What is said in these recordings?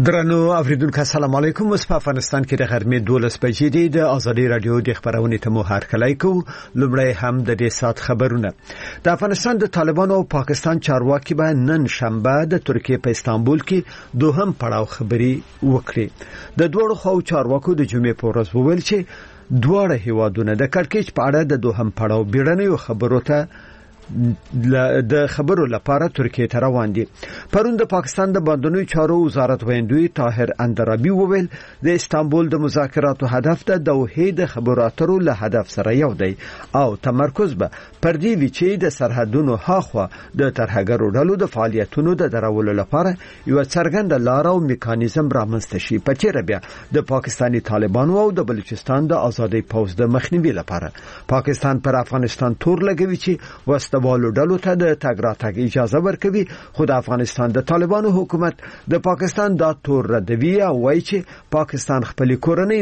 درنو اوریدونکو السلام علیکم. اوس په افغانستان کې د غرمې 12 بجې دي. د ازادي رادیو د خبرونې ته مو هرکلی کوو. لومړی هم د دې سات خبرونه. د افغانستان د طالبانو او پاکستان چارواکي به نن شنبه د ترکیه په استانبول کې دوهم پړاو خبري وکړي. د دوه خو چارواکو د جمعې په ورځ وویل چې دواړه هیوادونه د کړکېچ په اړه د دوهم پړاو بیړنیو خبرو ته د خبرو لپاره ترکیه ته روان دي. پرون د پاکستان د بندونو چارو وزارت ویندوی طاهر اندرابی وویل د استانبول د مذاکراتو هدف د دوحې د خبرو اترو له هدف سره یو دی او تمرکز به پر دې وی چې د سرحدونو هاخوا د ترهګرو ډلو د فعالیتونو د درولو لپاره یو څرګند لار او میکانیزم رامنځته شي. په چیرې بیا د پاکستاني طالبانو او د بلوچستان د آزادۍ پوځ د مخنیوي لپاره پاکستان پر افغانستان تور لګوي چې والو ډلو ته د تګ راتګ اجازه ورکوي. خو د افغانستان د طالبانو حکومت د پاکستان د تور ردوی او وایي چې پاکستان خپل کورنۍ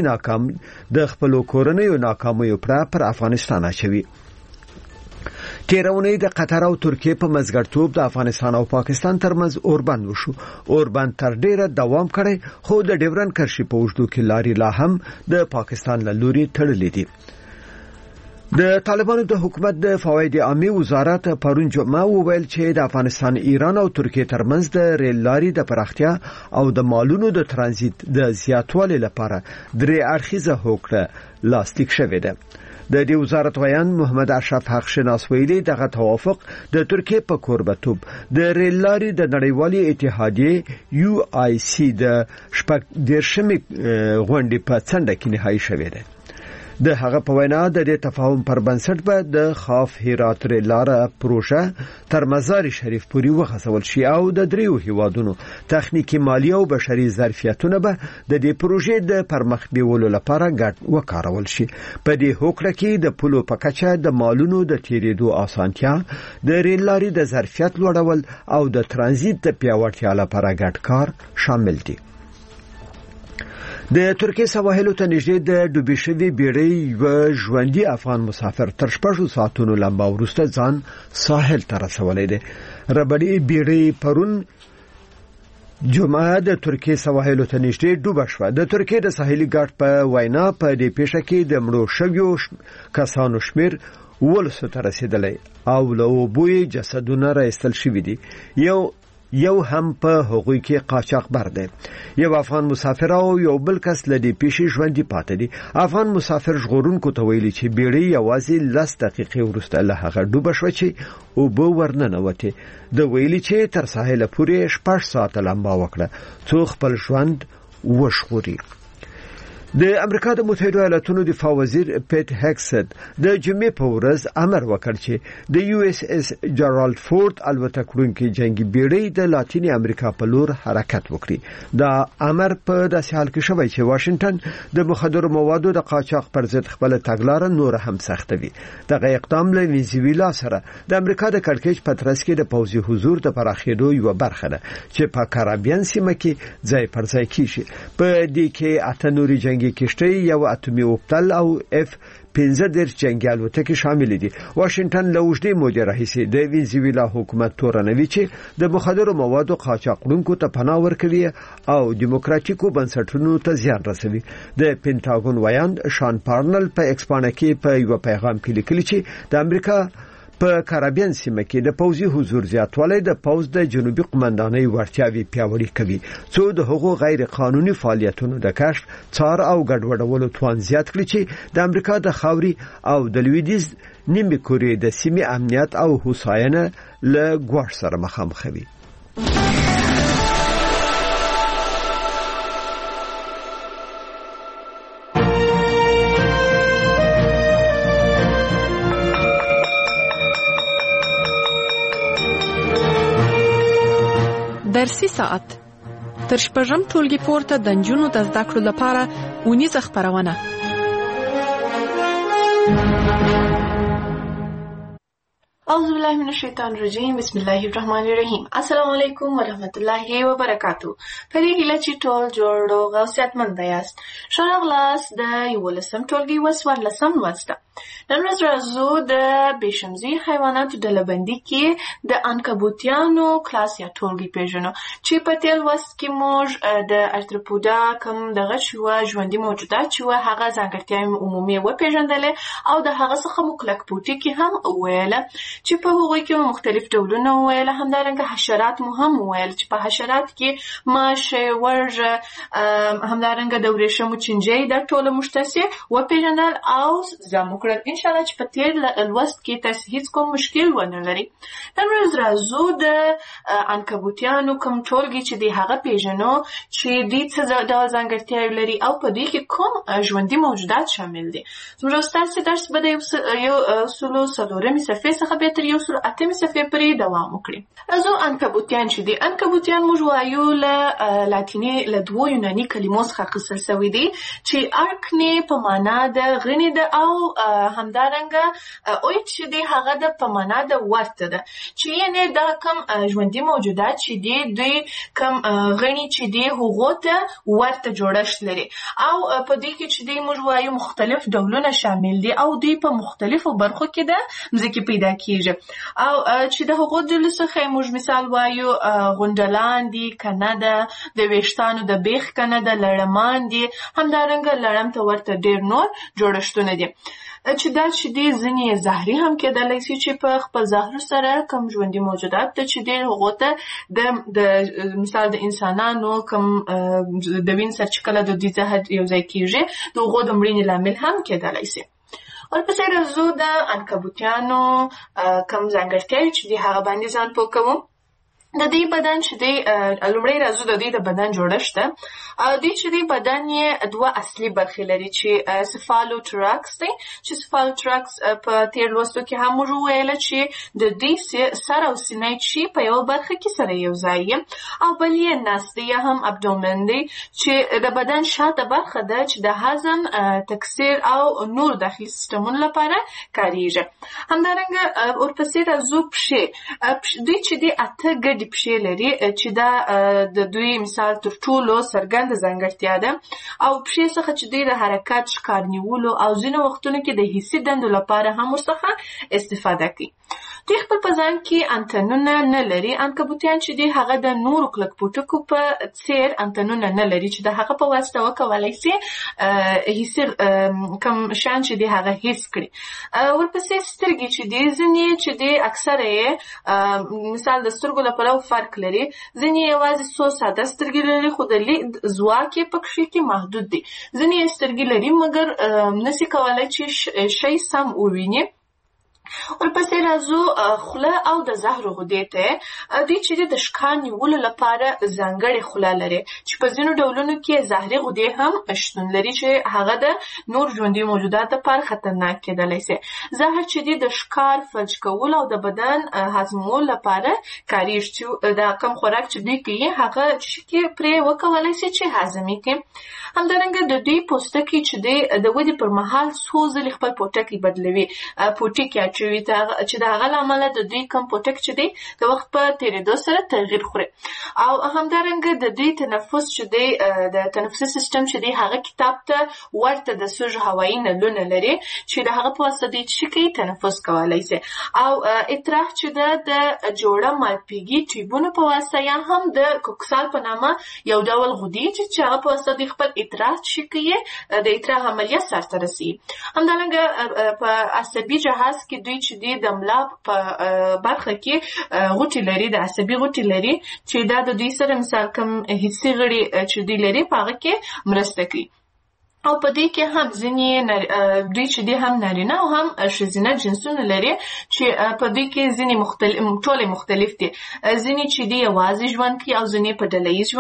ناکامیو پر افغانستان اچوي. تیرونی د قطر او ترکیه په مزګړتوب د افغانستان او پاکستان ترمنځ اوربند وشو. اوربند تر ډیره دوام کړي خو د ډیورن کرښې په اوږدو کې لاري لا هم د پاکستان له لوري تړلې دي. د طالبانو د حکومت د فواید عامه وزارت پرون جمعه وویل چې د افغانستان، ایران او ترکیه ترمنځ د ریل لارې د پراختیا او د مالونو د ترانزیت د زیاتوالي لپاره درې اړخیزه هوکړه لاسلیک شوې ده. د دې وزارت ویان محمد اشرف حق شناس ویلي دغه توافق د ترکیه په کوربتوب د ریل لارې د نړیوالي اتحادیې UIC د شپږ دیرشمې غونډې په څنډه کې نهایی شوې ده. د هغه په وینا د دې تفاهم پر بنسټ به د خاف هرات لاره پروژه تر مزار شریف پورې وغځول شي او د دریو هیوادونو تخنیکی، مالی او بشري ظرفیتونه به د دې پروژې د پرمخ بیولو لپاره ګډ وکارول شي. په دې هوکړه کې د پلو په کچه د مالونو د تیریدو اسانتیا، د ریل لارې د ظرفیت لوړول او د ترانزیت د پیاوړتیا لپاره ګډ کار شامل دي. د ترکیه سواحلو ته نږدې د ډوبې شوې بیړۍ یو ژوندۍ افغان مسافر تر 6 ساعتونو لمبا وروسته ځان ساحل ته رسولی دی. ربړې بیړۍ پرون جمعه د ترکیه سواحلو ته نږدې ډوبه شوه. د ترکیه د ساحلي ګارد په وینا په دې پیښه کې د مړو شویو کسانو شمیر 200 ته رسیدلی او له اوبوی جسدونه راایستل شوي دي. یو هم په هغوی کې قاچاق بر دی. یو افغان مسافر او یو بل کس لدی پیښې ژوندۍ پاتې دي. افغان مسافر ژغورونکو ته ویلي چې بیړۍ یوازې 10 دقیقې وروسته له هغه ډوبه شوه چې اوبه ورننوتې. د ویلي چې تر ساحل پورې 6 ساعته لمبا وکړه څو خپل ژوند وژغوري. د امریکا د متحده ایالاتونو دفاع وزیر پیټ هکسټ د جمعې په ورځ امر وکړ چې د USS جرالد فورد الوتکړونکي جنگي بیړۍ د لاتینی امریکا په لور حرکت وکړي. دا امر په داسې حال کې شوی چې واشنگټن د مخدرو موادو د قاچاق پر ضد خپل تګلارې نور هم سختوي. دغه اقدام له وینزویلا سره د امریکا د کړکېچ په ترڅ کې د پوځي حضور د پراخېدو یو برخه ده چې په کارابین سیمه کې ځای پر ځای کیږي. په دې کې اته نوري جنگي کشتۍ، یو اتومي اوبتل او F-15 جنگي الوتکې شامل دي. واشنگټن له اوږدې مودې راهیسې د وینزویلا حکومت تورنوي چې د مخدرو موادو قاچاقونکو ته پناه ورکوي او دیموکراتیکو بنسټونو ته زیان رسوي. د پینټاګون ویاند شان پارنل په ایکسپانه کې په یو پیغام کې لیکلي چې د امریکا په کارابین سیمه کې د پوځي حضور زیاتوالی د پوځ د جنوبي قومندانۍ وړتیاوې پیاوړې کوي څو د هغو غیر قانوني فعالیتونو د کشف، څار او ګډوډولو توان زیات کړي چې د امریکا د خاوري او د لویدیځ نیمې کورې د سیمې امنیت او هوساینه له ګواښ سره مخامخ وي. درسي ساعت تر شپږم ټولګي پورته د نجونو د زده کړو لپاره اونیزه خپرونه. أعوذ بالله من الشیطان الرجیم بسم الله الرحمن الرحیم. السلام علیکم ورحمت الله وبرکاتو. پرې هیله چې ټول جوړ روغ او صحتمند یاست. ښه راغلاست د 11 ټولګي و 14 لوست ته. نن ورځ راځو د بېشمزي حیواناتو ډلهبندي کې د عنکبوتیانو کلاس یا ټولګي پیژنو چې په تېر لوست کې موږ د ارتروپودا کوم دغه چې وه ژوندي موجودات چې وه هغه ځانګړتیاوې عمومي وپېژندلې او د هغه څخه مو کلکپوټي کې هم وویله چې په هغوی کې مختلف ډولونه وویل. همدارنګه حشرات مو هم وویل چې په حشرات کې ماشه، ورژه، همدارنګه د ورېښمو چینجۍ دا ټوله موږ تاسې وپېژندل او زده مو کړل. انشاءالله چې په تېر لوست کې تاسې هېڅ کوم مشکل ونه لري. نن ورځ راځو د عنکبوتیانو کوم ټولګي چې دی هغه پېژنو چې دوی څه ډول ځانګړتیاوې لري او په دوی کې کوم ژوندي موجودات شامل دي. زموږ ستاسې درس به د 104 صفحې څخه بیا تر 108 صفحې پورې دوام وکړي. راځو عنکبوتیان چې دي. عنکبوتیان موږ وایو له لاتیني له دوو یوناني کلمو څخه اخیستل سوي دي چې ارکنې په معنا د غڼې ده او همدارنګه اویټ چې دی هغه د په معنا د ورته ده چې یعنې دا کوم ژوندي موجودات چې دي دوی کوم غڼې چې دي هغو ته ورته جوړښت لري او په دې کې چې دی موږ وایو مختلف ډولونه شامل دي او دوی په مختلفو برخو کې د مځکې پیدا کیږي او چې د هغو ډلو څخه موږ مثال وایو غونډلان دي، کنه ده، د ویښتانو د بیخ کنه ده، لړمان دي، همدارنګه لړم ته ورته ډېر نور جوړښتونه دي چې دا چې دی ځینې زهري هم کېدلی شي چې په خپل زهرو سره کوم ژوندي موجودات ته چې دی هغو ته د مثال د انسانانو کوم د وین سرچکله د دوی زهر یو ځای کېږي د هغو د مړینې لامل هم کېدلی شي. ورپسې راځو د عنکبوتیانو کوم ځانګړتیاوې چې دی هغه باندې ځان پوه کوو. د دې بدن چې دی لومړی راځو د دې د بدن جوړښت ته. دوی چې دی بدن یې دوه اصلي برخې لري چې سفالوتراکس دی چې سفالوتراکس په تېر لوستو کې هم موږ وویله چې د دوی سر او سینه چې په یوه برخه کې سره یو ځای او بل یې نس دی یا هم ابډومن دی چې د بدن شاته برخه ده چې د هضم، تکثیر او نور داخلي سیستمونو لپاره کارېږي. همدارنګه ورپسې راځو پښې. دوی چې دی اته ګډې پښې لري چې دا د دوی مثال تر ټولو څرګنده ځانګړتیا ده او پښې څخه چې دوی د حرکت، ښکار نیولو او ځینو وختونو کې د حسي دندو لپاره هم ورڅخه استفاده کوي. دوی خپل په ځان کې انتنونه نه لري. عنکبوتیان چې دی هغه د نورو کلکپوټکو په څېر انتنونه نه لري چې د هغه په واسطه وکولی سي حسي کوم شیان چې دی هغه حس کړي. ورپسې سترګې چې دی ځینې چې دی اکثره یې مثال د سترګو لپاره فرق لري. ځینې یوازې څو ساده سترګې لري خو د لید ځواک یې په کښې کې محدود دی. ځینې یې سترګې لري مګر نسي کولی چې شی سم وویني. ورپسې راځو خوله او د زهرو غدې ته. دوی چې د ښکار نیولو لپاره ځانګړې خوله لري چې په ځینو ډولونو کې زهري غدې هم شتون لري چې هغه د نور ژوندي موجودات لپاره خطرناک کېدلی سي. زهر چې دی د ښکار، فلج کولو او د بدن هضمولو لپاره کارېږي چې دا کوم خوراک چې دوی کوي هغه چې پرې وکولی سي چې هضم یې کړي. همدارنګه د دوی پوستکي چې دی د ودې پر مهال څو ځلې خپل پوټکی بدلوي، پوټکي اچوي چې د هغه له امله د دوی کوم پوټک چې دی د وخت په تېرېدو سره تغییر خوري. او همدارنګه د دوی تنفس چې دی د تنفسي سیستم چې دی هغه کتاب ته ورته د سوژ هوایي نلونه لري چې د هغه په واسطه دوی څه کوي تنفس کولی سي. او اطراح چې ده د جوړه مالپیږي ټیوبونو په واسطه یا هم د کوکسال په نامه یو ډول غدې چې هغه په واسطه دوی خپل اطراح چې کوي د اطراح عملیه سرته رسوي. همدارنګه په عصبي جهاز کې دوی چې دی د ملا په برخه کې غوټې لري، د عصبي غوټې لري چې دا د دوی سره مثال کوم حسي غړي چې دوی لري په هغه کې مرسته کوي. او په دې کې هم ځینې دوی چې دی هم نارینه او هم ښځینه جنسونه لري چې په دې کې ځینې ټولې مختلف دي. ځینې چې دی یوازې ژوند کوي او ځینې په ډله ییز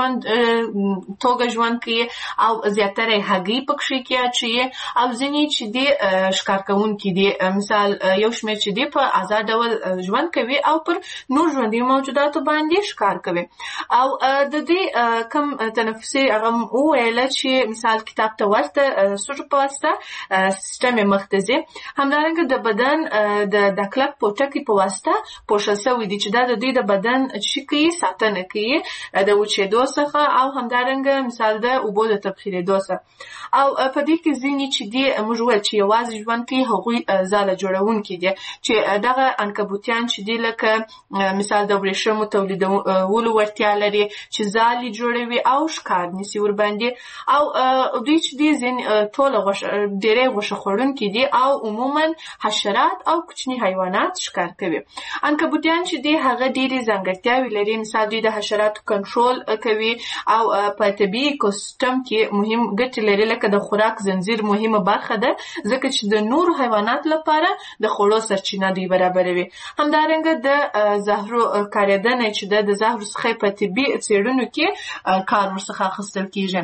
توګه ژوند کوي او زیاتره یې هګۍ په کښې کې اچوي او ځینې چې دی ښکار کوونکي دي. مثال یو شمېر چې دی په ازاد ډول ژوند کوي او پر نور ژوندي موجوداتو باندې ښکار کوي. او د دې کوم تنفسي هغه وویله چې مثال کتاب ته ورته سوټو په واسطه سیستم مختزي همدارنګه د بدن د کلک پوټکی په واسطه پوښل شوی دی چې دا د دوی د بدن شکی ساتنه کوي د وچېدو څخه او همدارنګه مثال د اوبو د تبخیرېدو څخه او په دې کې ځینې چې دی موږ وایو چې یوازې ژوند کوي هغوی ځاله جوړونکي دي چې دغه عنکبوتیان چې دی لکه مثال د ورېښمو تولیدولو وړتیا لري چې ځالې جوړوي او ښکار نیسي ورباندې او دوی چې دی ټوله ډېری غوښه خوړونکي دي او عموما حشرات او کوچني حیوانات ښکار کوي عنکبوتیان چې دی هغه ډېرې ځانګړتیاوې لري مثال دوی د حشراتو کنټرول کوي او په طبیعي ایکوسیستم کې مهم ګټې لري لکه د خوراک زنجیر مهمه برخه ده ځکه چې د نورو حیواناتو لپاره د خوړو سرچینه دوی برابروي همدارنګه د زهرو کارېدنه چې د زهرو څخه په طبي څېړنو کې کار ورڅخه اخیستل کیږي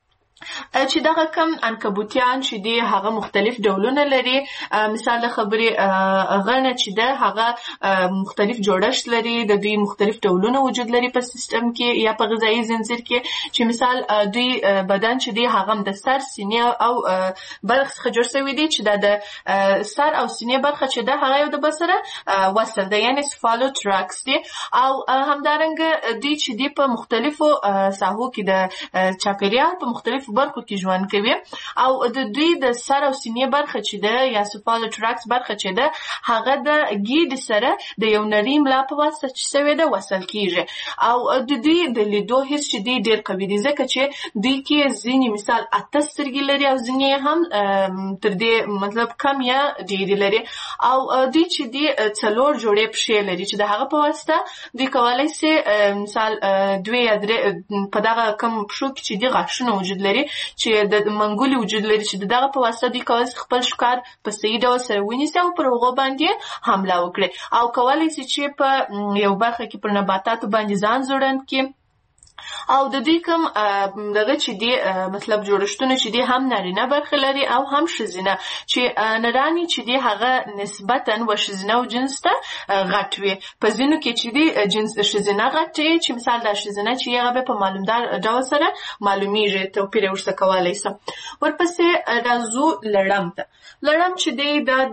چې دغه کم عنکبوتیان چې دی هغه مختلف ډولونه لري مثال د خبرې غنه چې ده هغه مختلف جوړښت لري د دوی مختلف ډولونه وجود لري په سیستم کې یا په غذایي زنجیر کې چې مثال دوی بدن چې دی هغه د سر سینې او برخه څخه جوړ شوی دی چې د سر او سینې برخه چې ده هغه یو د بل سره وصل ده یعنی سفالو تراکس دی او همدارنګه دوی چې دی په مختلفو ساحو کې د چاپیریال په مختلفو برخو کې ژوند کوي او د دوی د سر او سینې برخه چې ده یا سفالو تراکس برخه چې ده هغه د ګیډې سره د یو نري ملا په واسطه چې شوی ده وصل کیږي او د دوی د لیدو حس چې دی ډېر قوي دی ځکه چې دوی کې ځینې مثال 8 سترګې لري او ځینې هم تر دې مطلب کم یا ډېرې لري او دوی چې دی 4 جوړې پښې لري چې د هغه په واسطه دوی کولی شي مثال 2 یا 3 په دغه کم پښو کې چې دی غاښونه وجود لري چې د منګولي وجود لري چې دغه په واسطه دوی کولی شي خپل ښکار په صحیح ډول سره ونیسي او پر هغو باندې حمله وکړي او کولی شي چې په یو برخه کې پر نباتاتو باندې ځان زوړند کړي او د دې کوم دغه چې دی مطلب جوړښتونه چې دی هم نارینه برخه لري او هم ښځینه چې نرانی چې دی هغه نسبتاً و ښځینه او جنس ته غټ وي په ځینو کې چې دی جنس ښځینه غټ وي چې مثال د ښځینه چې هغه په معلومدار ډول سره معلومیږي توپیر ورته کولی شي ورپسې راځو لړم ته لړم چې دی د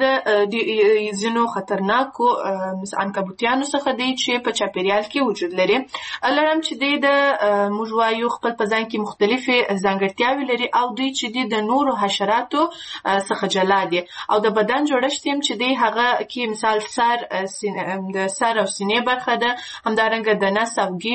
ځینو خطرناکو عنکبوتیانو څخه دی چې په چاپیریال کې وجود لري لړم چې دی د موږ وایو خپل په ځان کې مختلفې ځانګړتیاوې لري او دوی چې دی د نورو حشراتو څخه جلا دي او د بدن جوړښت هم چې دی هغه کې مثال د سر او سینې برخه ده همدارنګه د نس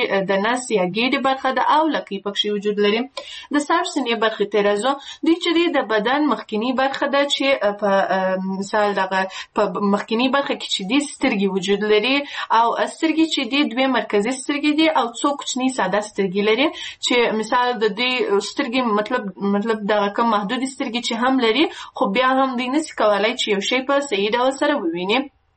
یا ګیډې برخه ده او لکۍ پکې وجود لري د سر سینې برخې ته راځو دوی چې دی د بدن مخکینی برخه ده چې په مثال دغه په مخکینی برخه کې چې دی سترګې وجود لري او سترګې چې دی 2 مرکزي سترګې دي او څو کوچني ساده سترګې لري چې مثال د دې سترګې مطلب دغه کم محدود سترګې چې هم لري خو بیا هم دوی نشي کولای چې یو شی په صحیح ډول سره وویني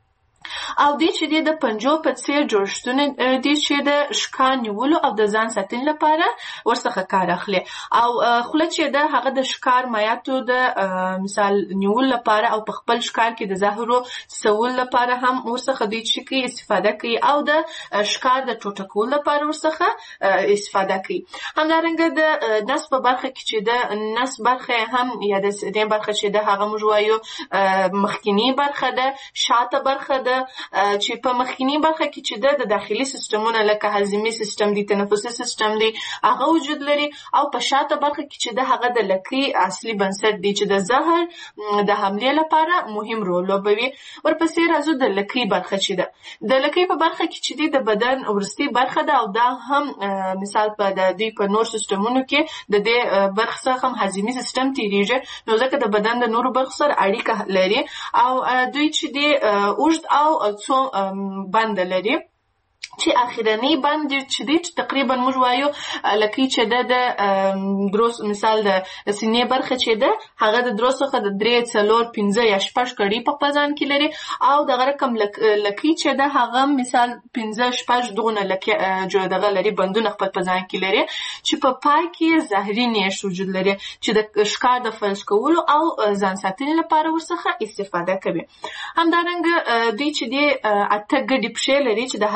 او دې چې د پنجو په څیر جوړښتونه دي چې د ښکار نیولو او د ځان ساتنې لپاره ورڅخه کار اخلي او خوله چې د هغه د ښکار مایاتو د مثال نیولو لپاره او په خپل ښکار کې د زهرو سوول لپاره هم ورڅخه دوی چې استفاده کوي او د ښکار د ټوټه کولو لپاره ورڅخه استفاده کوي همدارنګه د نس په برخه کې چې د نس برخه هم یا د دې برخه چې د هغه موږ وایو مخکینی برخه ده شاته برخه ده چې په مخکینی برخه کې چې د داخلي سیستمونه لکه هضمي سیستم دی تنفسي سیستم دی هغه وجود لري او په شاته برخه کې چې د هغه د لکۍ اصلي بنسټ دی چې د زهر د حملې لپاره مهم رول لوبوي ورپسې راځو د لکۍ برخه چې ده د لکۍ په برخه کې چې د بدن ورستي برخه ده او دا هم مثال په د دې په نور سیستمونو کې د دې برخه څخه هم هضمي سیستم تیریږي نو ځکه د بدن د نورو برخو سره اړیکه لري او دوی چې د اوږد او څو بند لري چې اخیرنی بند چې دی تقریبا موږ وایو لکه چې د دروس مثال د سینې برخه چې ده هغه د دروس څخه د 3 4 5 یا 6 کړي په پزان کې لري او دغه رقم لکه چې ده هغه مثال 15 6 دغه لکه جوړ دغه لري بندونه خپل پزان کې لري چې په پای کې زهري نش وجود لري چې د ښکار د فلج کولو او ځان ساتنې لپاره ورڅخه استفاده کوي همدارنګه دوی چې دی اته ګډې پښې لري چې د حرکت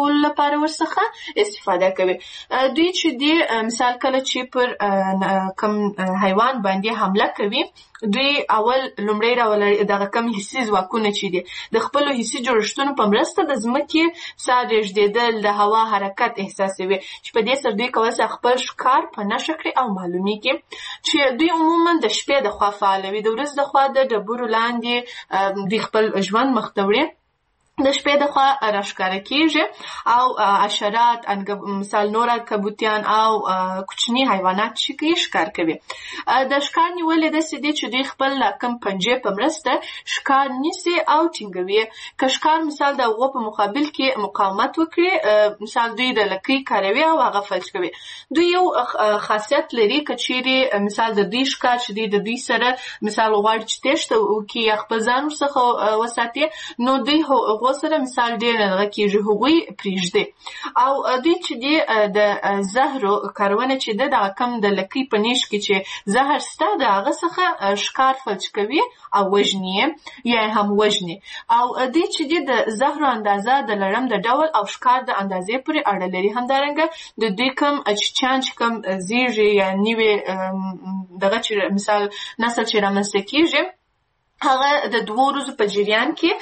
کولو لپاره ورڅخه استفاده کوي. دوی چې دی مثال کله چې پر کم حیوان باندې حمله کوي، دوی اول لومړی دغه کم حسي ځواکونه چې دي د خپلو حسي جوړښتونو په مرسته د ځمکې ساه رېږدېدل، د هوا حرکت احساسوي چې په دې سره دوی کولی شي خپل ښکار په نښه کړي او معلومیږي چې دوی عموما د شپې د خوا فعاله وي. د ورځې د خوا د ډبرو لاندې دوی خپل ژوند مخته وړي، د شپې د خوا راښکاره کیږي او حشرات مثال نور کبوتیان او کوچني حیوانات چې کوي ښکار کوي. د ښکار نیول داسې دي چې دوی خپل کم پنجې په مرسته ښکار نیسي او ټینګوي. که ښکار مثال د هغو په مقابل کې مقاومت وکړي، مثال دوی د لکۍ کاروي او هغه فلج کوي. دوی یو خاصیت لري که چیرې مثال د دوی ښکار چې دی د دوی سره مثال غواړي چې تېښته وکړي یا خپل ځان ورڅخه وساتي، نو دوی هغو سره مثال ډېر دغه کېږي، هغوی پرېږدي. او دوی چې دی د زهرو کارونه چې ده دغه کم د لکۍ په نیش کې چې زهر شته د هغه څخه ښکار فلج کوي او وژني یا هم وژني. او دوی چې دی د زهرو اندازه د لړم د ډول او ښکار د اندازې پورې اړه لري. همدارنګه د دوی کم چیچیان چې کم زیږي یا نوې دغه چې مثال نسل چې رامنځته کېږي، هغه د 2 ورځو په جریان کې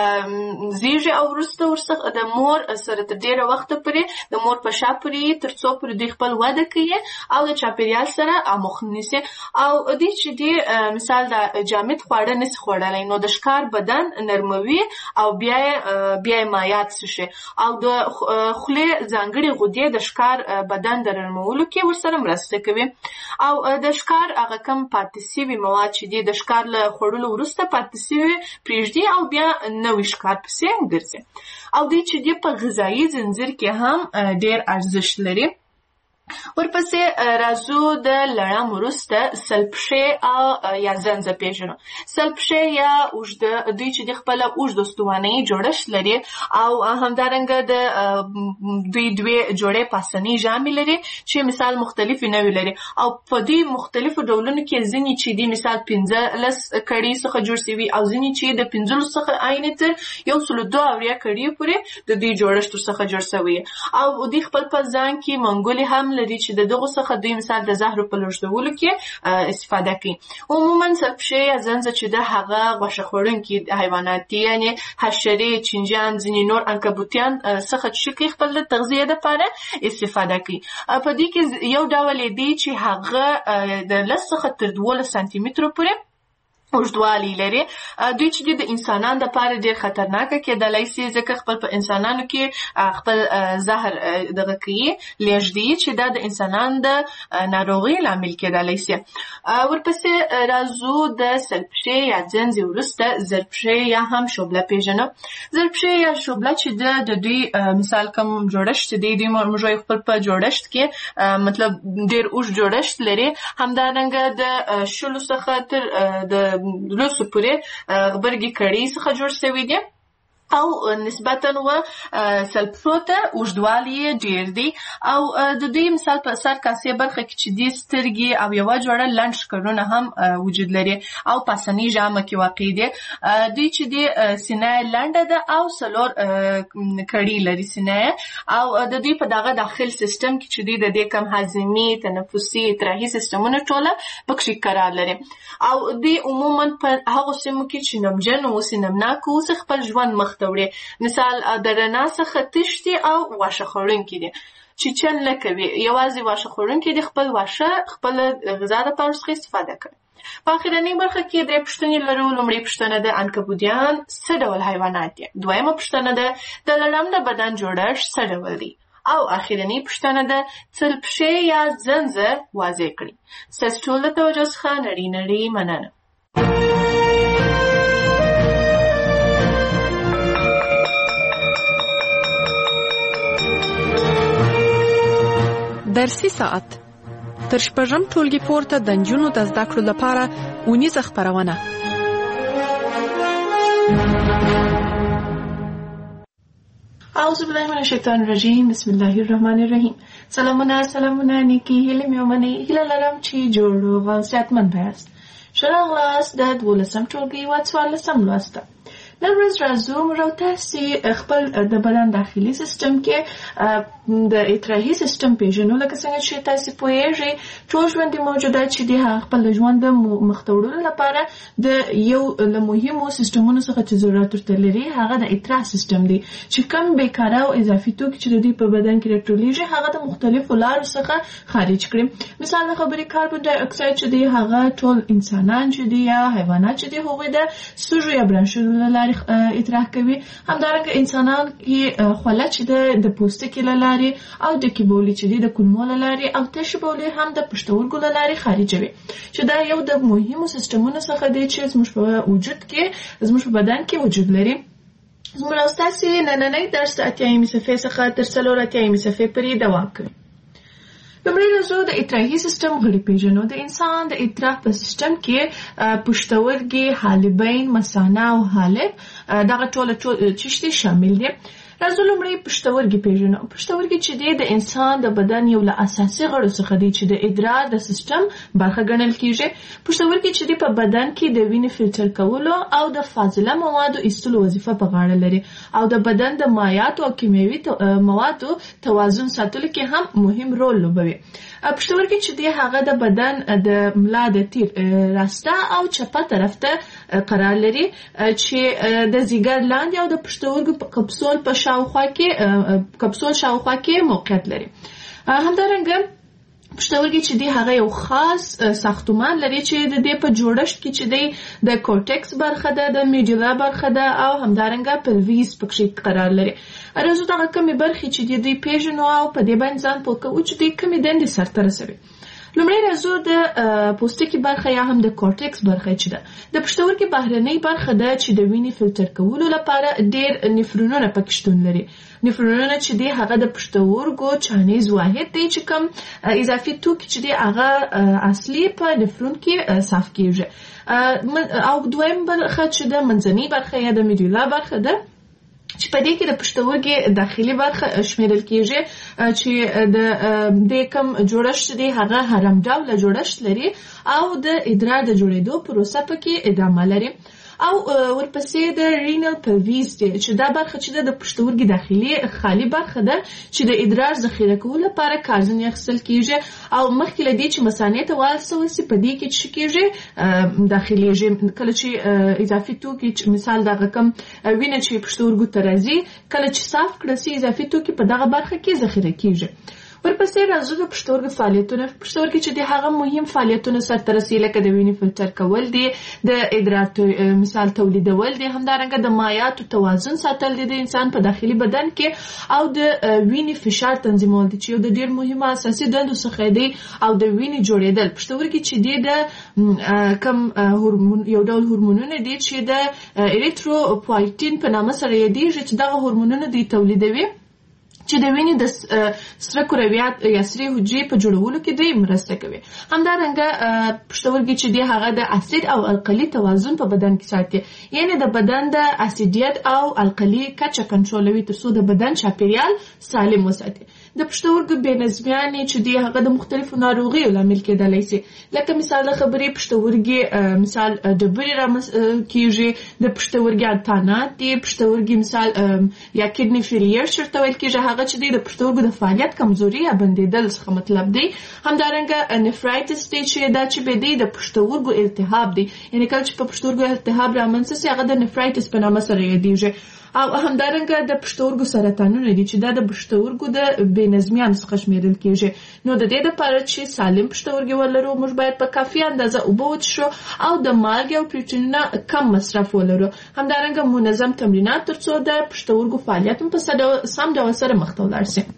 زیږي او وروسته ورڅخه د مور سره تر ډېره وخته پورې د مور په شا پورې تر څو پورې دوی خپل وده کوي او د چاپېریال سره اموخت نیسي. او دوی چې دی مثال د جامد خواړه نسي خوړلی، نو د ښکار بدن نرموي او بیا یې مایات شي او د خولې ځانګړې غدې د ښکار بدن د نرمولو کې ورسره مرسته کوي. او د ښکار هغه کم پاتې سوي مواد چې دی د ښکار له خوړلو وروسته پاتې سوي پرېږدي او بیا نوي ښکار پسې ګرځي. او دوی چې دی په غذایي ځنځیر کې هم ډېر ارزښت لري. ورپسې راځو د لړم وروسته سلپښې یا زنځه پېژنو. سلپښې یا اوږده، دوی چې د خپله اوږد استوانۍ جوړښت لري او همدارنګه د دوی 2 جوړې پاسنۍ ژامې لري چې مثال مختلفې نوعې لري. او په دوی مختلفو ډولونو کې ځینې چې دي مثال 15 کړۍ څخه جوړ شوي او ځینې چې د 15 څخه عینې تر 102 کړۍ پورې د دوی جوړښت څخه جوړ شوی. او دوی خپل په ځان کې منګولې هم لري چې دغه څخه دوی مثال د زهرو په لږدولو کې استفاده کوي. عموما سلپښې یا زنځه چې د هغه غوښه خوړونکي حیوانات دي، یعنې حشرې، چینجیان، ځینې نور عنکبوتیان څخه چې کوي خپل د تغذیې لپاره استفاده کوي. په دې کې یو ډول دی چې هغه د 10 څخه تر 12 سانتي مترو پورې اوږدوالی لري. دوی چې د انسانانو لپاره ډېر خطرناکه کېدلی شي ځکه خپل په انسانانو کې خپل زهر دغه کوي لېږدي چې دا د انسانانو د ناروغۍ لامل کېدلی شي. ورپسې راځو د سلپښې یا زنځې وروسته زرپښې یا هم شوبله پېژنو. زرپښې یا شوبله چې د دوی مثال کوم جوړښت دی، دوی موږ خپل په جوړښت کې مطلب ډېر اوږد جوړښت لري. همدارنګه د 10 څخه تر د لوسو پورې غبرګي کړۍ څخه جوړ شوي دي او نسبتاً سلپښو ته اوږدوالی ډېر دی. او د دوی مثال په سر کاسې برخه کې چې دي سترګې او یوه جوړه لنډ ښکرونه هم وجود لري او پاسنۍ ژامه کې واقع دي. دوی چې دي سینه لنډه ده او 4 کړۍ لري سینه. او د دوی په دغه داخل سیستم کې چې دي د دې کم هاضمي، تنفسي، اطراحي سیستمونه ټوله پکې قرار لري. او دوی عموما په هغو سیمو کې چې نمجن اوسي، نمناک اوسي، خپل ژوند مخ ته وړي. مثال د رڼا څخه تښتي او واښه خوړونکي دي. چیچن نه کوي، یوازې واښه خوړونکي دي خپل واښه خپل غذا لپاره څخه استفاده کوي. په اخرنۍ برخه کې 3 پوښتنې لرو. لومړۍ پوښتنه د عنکبوتیان څه ډول حیوانات دي؟ دویمه پوښتنه ده د لړم د بدن جوړښت څه ډول دی؟ او اخرنۍ پوښتنه ده سلپښې یا زنځه واضح کړي. ستاسو ټول د توجه څخه نړۍ مننه. درسي ساعت تر شپږم ټولګي پورته د نجونو د زده کړو لپاره اونیزه خپرونه. اعوذ بالله من الشیطان الرجیم. بسم الله الرحمن الرحیم. سلامونه نیکی هیلې مې ومنئ. هیله لرم چې جوړ روغ او صحتمند یاست. ښه راغلاست د 12م ټولګي 14 لوست ته. نن ورځ راځو موږ تاسو خپل د بدن داخلي سیستم کې د اطراحي سیستم پیژنو. لکه څنګه چې تاسو پوهیږئ ټول ژوندي موجودات چې دي خپل ژوند د مخته وړلو لپاره د یو له مهمو سیستمونو څخه چې ضرورت ورته لري هغه د اطراح سیستم دی چې کوم بیکاره او اضافي توکي چې د دې په بدن کې راټولیږي هغه د مختلفو لارو څخه خارج کړي. مثال د خبرې کاربن ډای اکساید چې دی هغه ټول انسانان چې دي یا حیوانات چې دي هغوی د سږو یا برانشونو له لارې اطراح کوي. همدارنګه انسانان کې خوله چې د پوستکي له لارې او د کیبولي چې دی د کولمو له لارې او تشې بولې هم د پښتورګو له لارې خارجوي چې دا یو د مهمو سیستمونو څخه دی چې زموږ په وجود کې زموږ په بدن کې وجود لري. زموږ استاسي نننۍ درس د 8 صفحې څخه تر 4 صفحې پورې دوام کوي. لومړی راځو د اطراحي سیستم غړي پیژنو. د انسان د اطراح په سیستم کې پښتورګي، حالبین، مثانه او حالب دغه ټول چشتي شامل دي. راځو لومړی پښتورګي پیژنو. پښتورګي چې دی د انسان د بدن یو له اساسي غړو څخه دی چې د ادرار د سیستم برخه ګڼل کیږي. پښتورګي چې دی په بدن کې د وینې فلټر کولو او د فاضله موادو ایستلو وظیفه په غاړه لري او د بدن د مایعاتو او کیمیاوي موادو توازن ساتلو کې هم مهم رول لوبوي. پښتورګي چې دی هغه د بدن د ملا د تیر راسته او چپه طرف ته قرار لري چې د ځیګر لاندې او د پښتورګو په کپسول په شاوخوا کې موقعیت لري. همدارنګه پښتورګي چې دی هغه یو خاص ساختمان لري چې د دې په جوړښت کې چې دی د کورټکس برخه ده، د میډولا برخه ده او همدارنګه پلویز پکې قرار لري. راځو دغه کومې برخې چې دی پیژنو او په دې باندې ځان پوه کوو چې دی کومې دندې سرته رسوي. لومړی راځو د پوستکي برخه یا هم د کورټکس برخه چې ده د پښتورګي بهرنۍ برخه ده چې د وینې فلټر کولو لپاره ډېر نفرونونه پکې شتون لري. نفرونونه چې دی هغه د پښتورګو چانیز واحد دی چې کوم اضافي توکي چې دی هغه اصلي په نفرون کې صاف کیږي. او دویم برخه چې د منځنۍ برخه یا د میډولا برخه ده چې په دې کې د پښتورګي داخلي برخه شمیرل کیږي چې د کوم جوړښت دی هغه هرم ډول جوړښت لري او د ادرار د جوړېدو پروسه پکې ادامه لري. او ورپسې د رینل پلویز دی چې دا برخه چې د پښتورګي داخلي خالی برخه ده چې د ادرار ذخیره کولو لپاره کارځنې اخیستل کیږي او مخکې له دې چې مثانې ته واستول سي په دې کې چې کیږي داخليږي. کله چې اضافي توکي مثال دغه کم وینه چې پښتورګو ته راځي کله چې صاف کړل سي اضافي توکي په دغه برخه کې ذخیره کیږي. ورپسې راځو د پښتورګي فعالیتونه. پښتورګي چې د هغه مهم فعالیتونه سرته رسوي لکه د وینې فلټر کول دي، د ادرار مثال تولیدول دي، همدارنګه د مایعاتو توازن ساتل دي د انسان په داخلي بدن کې او د وینې فشار تنظیمول دي چې یو د ډېر مهمه اساسي دندو څخه دی او د وینې جوړېدل. پښتورګي چې دی د کم هورمون یو ډول هورمونونه دي چې د اریتروپویټین په نامه سره یادېږي چې دغه هورمونونه دی تولیدوي چې د وینې د سره کرویات یا سرې حجرې په جوړولو کې دوی مرسته کوي. همدارنګه پښتورګي چې دی هغه د اسید او القلي توازن په بدن کې ساتي، یعنی د بدن د اسیدیت او القلي کچه کنټرولوي ترڅو د بدن چاپیریال سالم وساتي. د پښتورګو بې نظمیانې چې دی هغه د مختلفو ناروغیو لامل کېدلی شي لکه مثال د خبرې پښتورګي مثال ډبرې کیږي، د پښتورګي اتانات دي، پښتورګي مثال یا کډنی فیلیر چرته ویل کېږي هغه چې دی د پښتورګو د فعالیت کمزوري یا بندیدل څخه مطلب دی. همدارنګه نفرایټس دی چې دا چې به دی د پښتورګو التهاب دی، یعنی کله چې په پښتورګو التهاب رامنځته شي هغه د نفرایټس په نامه سره یادېږي. او همدارنګه د پښتورګو سرطانونه دي چې دا د پښتورګو د بې نظمیانو څخه شمیرل کېږي. نو د دې لپاره چې سالم پښتورګي ولرو موږ باید په کافي اندازه اوبه وڅښو او د مالګې او پروټینونو کم مصرف ولرو. همدارنګه منظم تمرینات ترڅو د پښتورګو فعالیت په سم ډول سره مخ ته ولاړ شي.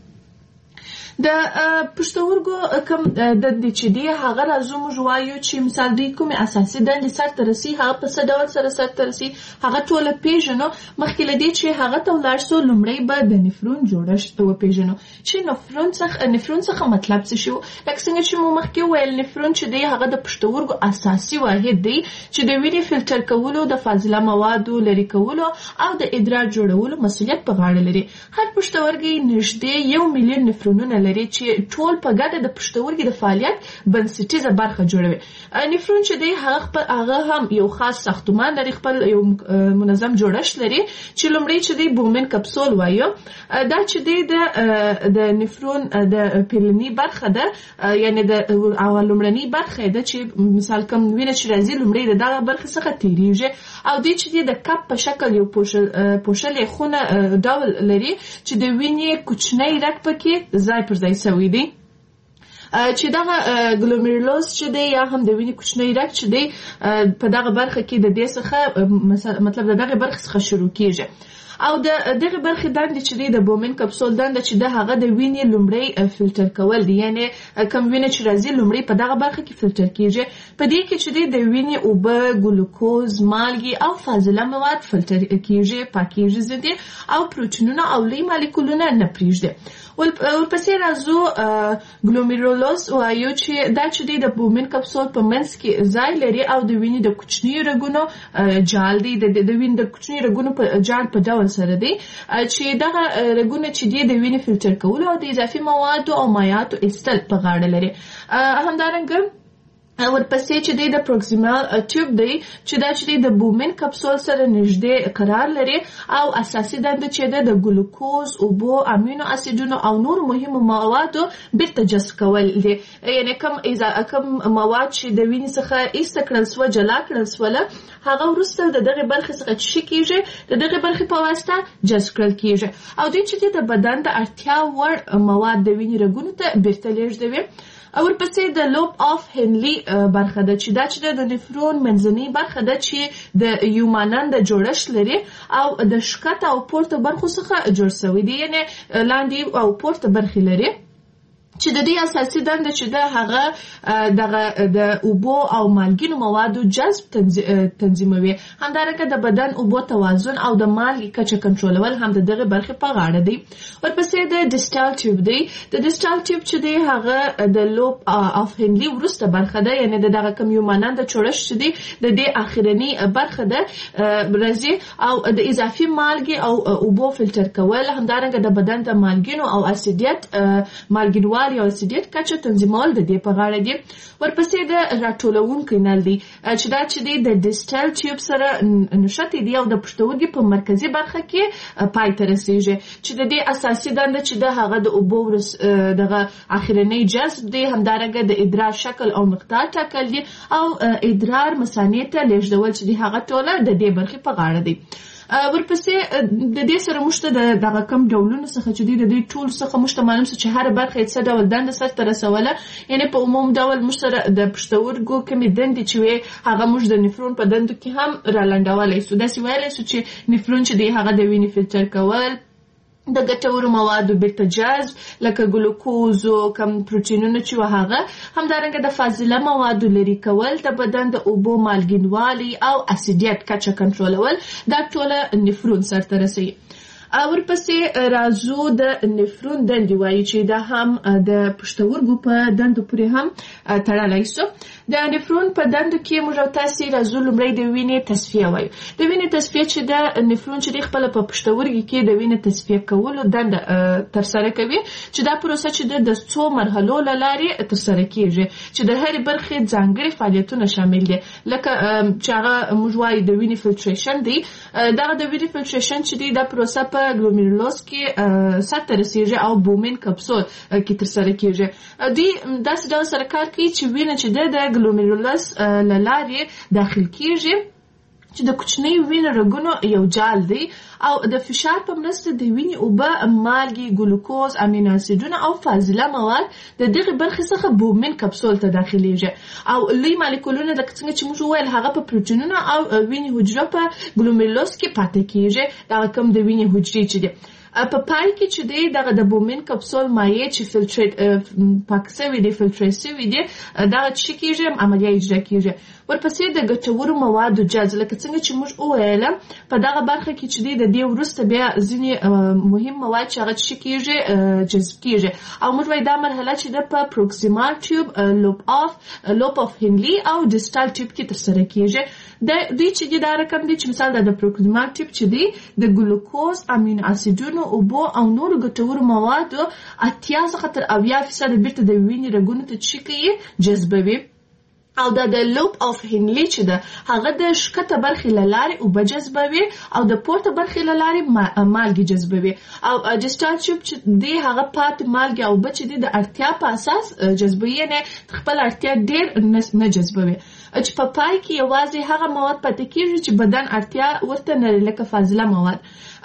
د پښتورګو کوم دندې چې دی هغه راځو موږ وایو چې مثال دوی کومې اساسي دندې سرته رسي هغه په څه ډول سره سرته رسي هغه ټوله پیژنو. مخکې له دې چې هغه ته ولاړ شو لومړی به د نفرون جوړښت وپیژنو چې نفرون څخه مطلب څه شو. لکه څنګه چې مو مخکې ویل نفرون چې دی هغه د پښتورګو اساسي واحد دی چې د وینې فلټر کولو، د فاضله موادو لرې کولو او د ادرار جوړولو مسؤلیت په غاړه لري. هر پښتورګي نږدې 1 میلیون نفرونونه لري چې ټول په ګډه د پښتورګي د فعالیت بنسټیزه برخه جوړوي. نفرون چې دی هغه هم یو خاص ساختمان لري، خپل یو منظم جوړښت لري چې لومړی چې دی بومن کپسول وایو. دا چې دی د نفرون د پیلنی برخه ده، یعنی د لومړنی برخه ده چې مثال کوم وینه چې راځي لومړی د دغه برخه څخه تیریږي او دی چې دی د کپ په شکل یو پوښلې خونه ډول لري چې د وینې کوچنی رګ پکې ځای پر ځای شوی دی. چې دغه ګلومیرولوس چې دی یا هم د وینې کوچنی رګ چې دی په دغه برخه کې د دې څخه مطلب د دغه برخه څخه شروع کیږي او د دغه برخې دندې چې دی د بومن کپسول دنده چې د هغه د وینې لومړی فلټر کول دی، یعنی کوم وینه چې راځي لومړی په دغه برخه کې فلټر کیږي. په دې کې چې دی د وینې اوبه، ګلوکوز، مالګې او فاضله مواد فلټر کیږي، پاکیږي ځدي او پروتینونه او لوی مالیکولونه نه پریږدي. ورپسې راځو ګلومیرولوس وایو چې دا چې دی د بومن کپسول په منځ کې ځای لري او د وینې د کوچنیو رګونو جال دی، د وینې د کوچنیو رګونو په جال په ډول سره دی چې دغه رګونه چې دی د وینې فلټر کول او د اضافي موادو او مایعاتو ایستل په غاړه لري. همدارنګه ورپسې چې دی د پروکسیمال ټیوب دی چې دا چې دی د بومن کپسول سره نږدې قرار لري او اساسي دنده چې ده د ګلوکوز، اوبو، امینو اسیدونو او نور مهمو موادو بیرته جذب کول دي، یعنی کوم مواد چې د وینې څخه ایسته کړل سوه، جلا کړل سوله، هغه وروسته د دغه برخې څخه چې کیږي د دغه برخې په واسطه جذب کړل کیږي او دوی چې دی د بدن د اړتیا وړ مواد د وینې رګونو ته بیرته لیږدوي. ورپسې د لوب آف هنلي برخه ده چې دا چې د نفرون منځنۍ برخه ده چې د یو مانند جوړښت لري او د ښکته او پورته برخو څخه جوړ شوی دی، یعنی لاندې او پورته برخې لري چې د دې اساسي دنده چې ده هغه دغه د اوبو او مالګینو موادو جذب تنظیموي. همدارنګه د بدن اوبو توازن او د مالګې کچه کنټرولول هم د دغه برخې په غاړه دی. ورپسې د ډیسټال ټیوب دی. د ډیسټال ټیوب چې دی هغه د لوب اف هنلي وروسته برخه ده، یعنی دغه کوم یو مانند جوړښت چې دی د دې اخرنی برخه ده راځي او د اضافي مالګې او اوبو فلټر کول، همدارنګه د بدن د مالګینو او اسیدیت مالګینوال یا اسیدیت کچه تنظیمول د دې په غاړه دي. ورپسې د راټولونکي نل دی چې دا چې دی د ډیسټال ټیوب سره نښتې دی او د پښتورګي په مرکزي برخه کې پای ته رسیږي چې د دې اساسي دنده چې د هغه د اوبو دغه اخرنی جذب دی، همدارنګه د ادرار شکل او مقدار ټاکل دي او ادرار مثانې ته لیږدول چې دی هغه ټوله د دې برخې په غاړه دی. ورپسې د دې سره موږ ته دغه کم ډولونه څخه چې د دې ټول څخه موږ ته معلوم چې هر برخه څه ډول دنده سرته رسوله، یعنی په عموم ډول موږ سره د پښتورګو کومې دندې چې وي هغه موږ د نفرون په دندو کې هم رالنډولی سو. داسې ویلی سو چې نفرون چې دی هغه د وینې فلټر کول، د ګټورو موادو بیرته جذب لکه ګلوکوز او کم پروتینونه چې هغه، همدارنګه د فاضله موادو لرې کول، د بدن د اوبو مالګینوالي او اسیدیت کچه کنټرولول، دا ټوله نفرون سرته رسوي. ورپسې راځو د نفرون دندې وایي چې دا هم د پښتورګو په دندو پورې هم تړلی سو. د نفرون په دندو کې موږ او تاسې راځو لومړی د وینې تصفیه وایو. د وینې تصفیه چې د نفرون چې دی خپله په پښتورګي کې د وینې تصفیه کولو دنده ترسره کوي چې دا پروسه چې د څو مرحلو له لارې ترسره کیږي چې د هرې برخې ځانګړي فعالیتونه شامل دي، لکه چې هغه موږ وایو د وینې فلټریشن دی. دغه د وینې فلټریشن چې دی دا پروسه په ګلومیرولوس کې سرته رسیږي او بومن کپسول کې ترسره کیږي. دوی داسې ډول سره کار کوي چې وینه چې د ګلومیرولوس له لارې داخل کیږي چې د کوچنۍ وینې رګونو یو جال دی او د فشار په مرسته د وینې اوبه، مالګې، ګلوکوز، امینو اسیدونه او فاضله مواد د دغه برخې څخه بومن کپسول ته داخلیږي او لوی مالیکولونه لکه څنګه چې موږ وویل هغه په پروتینونو او وینې حجره په ګلومیرولوس کې پاتې کیږي، دا کوم د وینې حجرې چې دي. په پای کې چې دی دغه د بومن کپسول مایع چې پاک سوي دي، فلټر سوي دي، دغه چې کیږي عملیه اجرا کیږي. ورپسې د ګټورو موادو جذب لکه څنګه چې موږ وویل په دغه برخه کې چې دی د دې وروسته بیا ځینې مهم مواد چې هغه چې کیږي جذب کیږي او موږ وایو دا مرحله چې د په پروکسیمال ټیوب، لوب اف هنلي او ډیسټال ټیوب کې ترسره کیږي. د دوی چې دا رقم دي چې مثال د پروکسیمال ټیپ چې دی د ګلوکوز امینو اسیدونو اوبو او نورو ګټورو موادو 80 څخه تر 80% بیرته د وینې رګونو ته چي کوي جذبوي او د لوب اف هنلی چې ده هغه د شکته برخې لارې او بجذبوي او د پورته برخې لارې مالګي جذبوي او جسټال ټیوب چې دی هغه پات مالګي او بچ دي د اړتیا په اساس جذبوي نه خپل اړتیا ډیر نه جذبوي چې په پای کې یوازې هغه مواد پاتې کیږي چې بدن اړتیا ورته نه لکه فاضله مواد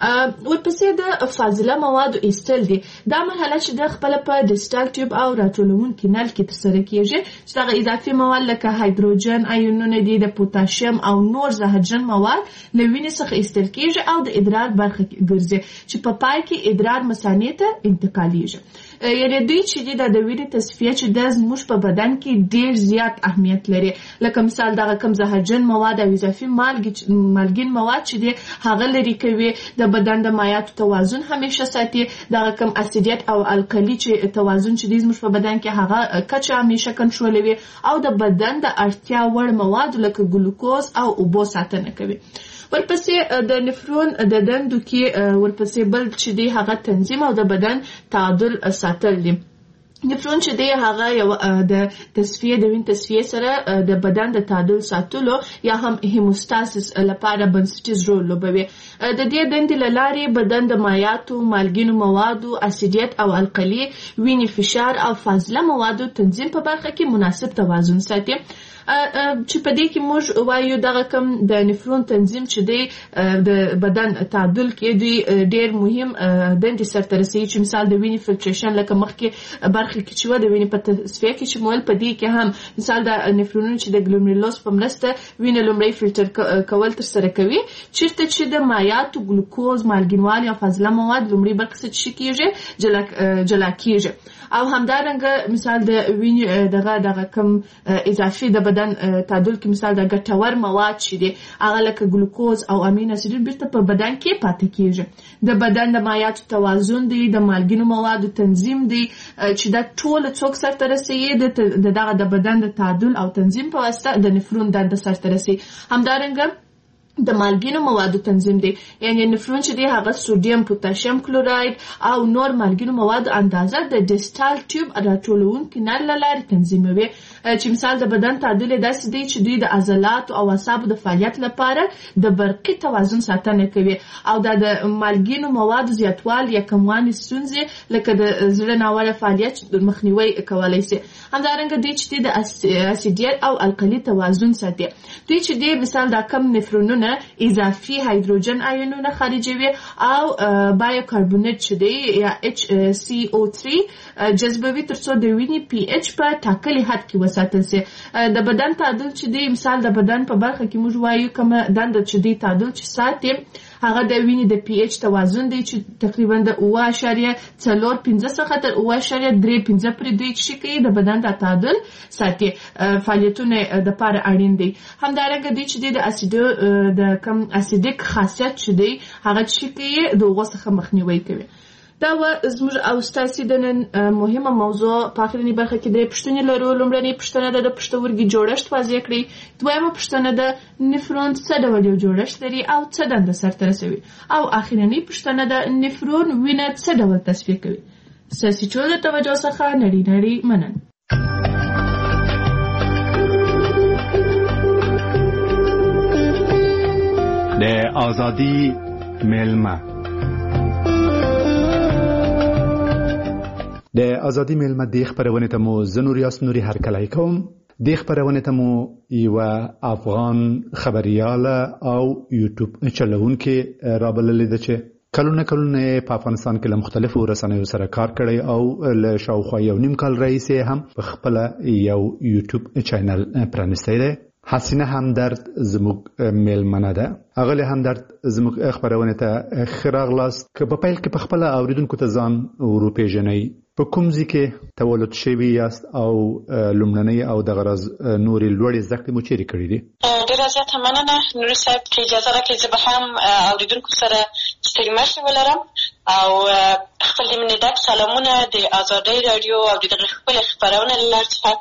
ورپسې د فاضله موادو ایستل دي دا مرحله چې د خپل په ډیجیټل ټیوب او راټولونکي نل کې ترسره کیږي چې دا اضافي مواد لکه هایدروجن ایونونه دي د پوتاشیم او نور زهرجن مواد له وینې څخه ایستل کیږي او د ادرار برخه ګرځي چې په پای کې ادرار مثانې ته انتقالیږي یعنی دوی چې د وینې تصفیه چې د زموږ په بدن کې ډیر زیات اهمیت لري لکه مثال دغه کم زهرجن مواد او اضافي مالګین مواد چې دي هغه لري کوي د بدن د مایعاتو توازن همیشه ساتي دغه کم اسیدیت او القلي چې توازن چې د زموږ په بدن کې هغه کچه همیشه کنټرولوي او د بدن د اړتیا وړ مواد لکه ګلوکوز او اوبو ساتنه کوي ورپسې د نفرون د دندو کې ورپسې بل چې دی هغه تنظیم او د بدن تعادل ساتل دي نفرون چې دی هغه یو د تصفیه د وین تصفیه سره د بدن د تعادل ساتلو یا هم هیموستاسیس لپاره بنسټیز رول لوبوي د دې دندې لارې بدن د مایعاتو مالګینو موادو اسیدیت او القلي وینې فشار او فاضله موادو تنظیم په برخه کې مناسب توازن ساتي چې په دې کې موږ وایو دغه کم د نفرون تنظیم چې دی د بدن تعادل کې دوی ډیر مهم دندې سرته رسوي چې مثال د وینې فلټریشن لکه مخکې برخه کې چې د وینې په تصفیه کې چې مول په دې کې هم مثال د نفرونونو چې د ګلومرولوز په مرسته وینې لومړی فلټر کول تر سره کوي چیرته چې د مایعاتو ګلوکوز مالګینوالي او فاضله مواد لومړی برخه څخه کیږي جلا کیږي او همدارنګه مثال د وینې دغه کم اضافي د بدن تعادل کې مثال د ګټور مواد چې دي هغه لکه ګلوکوز او امینو اسید بیرته په بدن کې پاتې کیږي د بدن د مایعاتو توازن دی د مالګینو موادو تنظیم دی چې دا ټول څوک سرته رسوي دغه د بدن د تعادل او تنظیم په واسطه د نفرون دنده سرته رسوي همدارنګه د مالګینو موادو تنظیم دی یعنی نفرون چې دی هغه سودیم پوتاشیم کلوراید او نور مالګینو موادو اندازه د ډیجیټل ټیوب راټولونکي نل لارې تنظیموي چې مثال د بدن تعادل داسې دی چې دوی د عضلاتو او اعصابو د فعالیت لپاره د برقي توازن ساتنه کوي او د مالګینو موادو زیاتوالي یا کموالي ستونزې لکه د زړه ناوړه فعالیت مخنیوي کولی شي همدارنګه دوی چې د اسیدیت او القلي توازن ساتي دوی چې دی مثال د کم نفرونونه اضافي هایدروجن ایونونه خارجوي او بایوکاربونیت چې دی یا HCO3 جذبوي ترڅو د وینې پی ایچ په ټاکلي حد کې وساتل شي د بدن تعادل چې دی مثال د بدن په برخه کې موږ وایو کوم دنده چې دی تعادل چې ساتي هغه د وینې د پی ایچ توازن دی چې تقریبا د 0.45 څخه تر 0.35 پورې دی چې کوي د بدن د تعادل ساتي فعالیتونه د لپاره اړین دي همدارنګه دی چې د اسید د کم اسیدیک خاصیت چې دی هغه چې کوي د غوسه مخنیوي کوي دا زموږ او ستاسو د نن مهمه موضوع په اخرنی برخه کې د پښتنې لرو لومړنۍ پښتنه د پښتورګي جوړښت واضح کړی دویمه پښتنه د نفرون څه ډول جوړښت لري او څه دنده سرته رسوي او اخرنی پښتنه د نفرون وینه څه ډول تصفیه کوي ساسي ټول توجه څخه نړۍ منن د آزادی ملمه د آزادی ملمه د خبرونه ته مو زنور یاس نوري هر کله کوم د خبرونه ته مو یو افغان خبرياله او یوټیوب چلوونکې رابلل دي چې کلونه په افغانستان کې له مختلفو رسنیو سره کار کړی او له شاوخوا یو نیم کال رئیس هم په خپل یو یوټیوب چینل پرانستی دی حسینه همدرد زموږ میلمنه ده اغلی همدرد زموږ خبرونه ته خراغلاست که په پیل کې په خپل اوریدونکو ته ځان وروپیژنئ په کوم ځای کې تولد شوي یاست او لومړنۍ او د غرض نورې لوړې زده کړې مو چیرې کړې دي؟ ډېره زیاته مننه نوري صاحب که اجازه راکړئ زه به هم اوریدونکو سره ستړي ولرم او خپل د مینې ډک سلامونه د ازادۍ راډیو او د دغې خپلې خپرونې له لارې څخه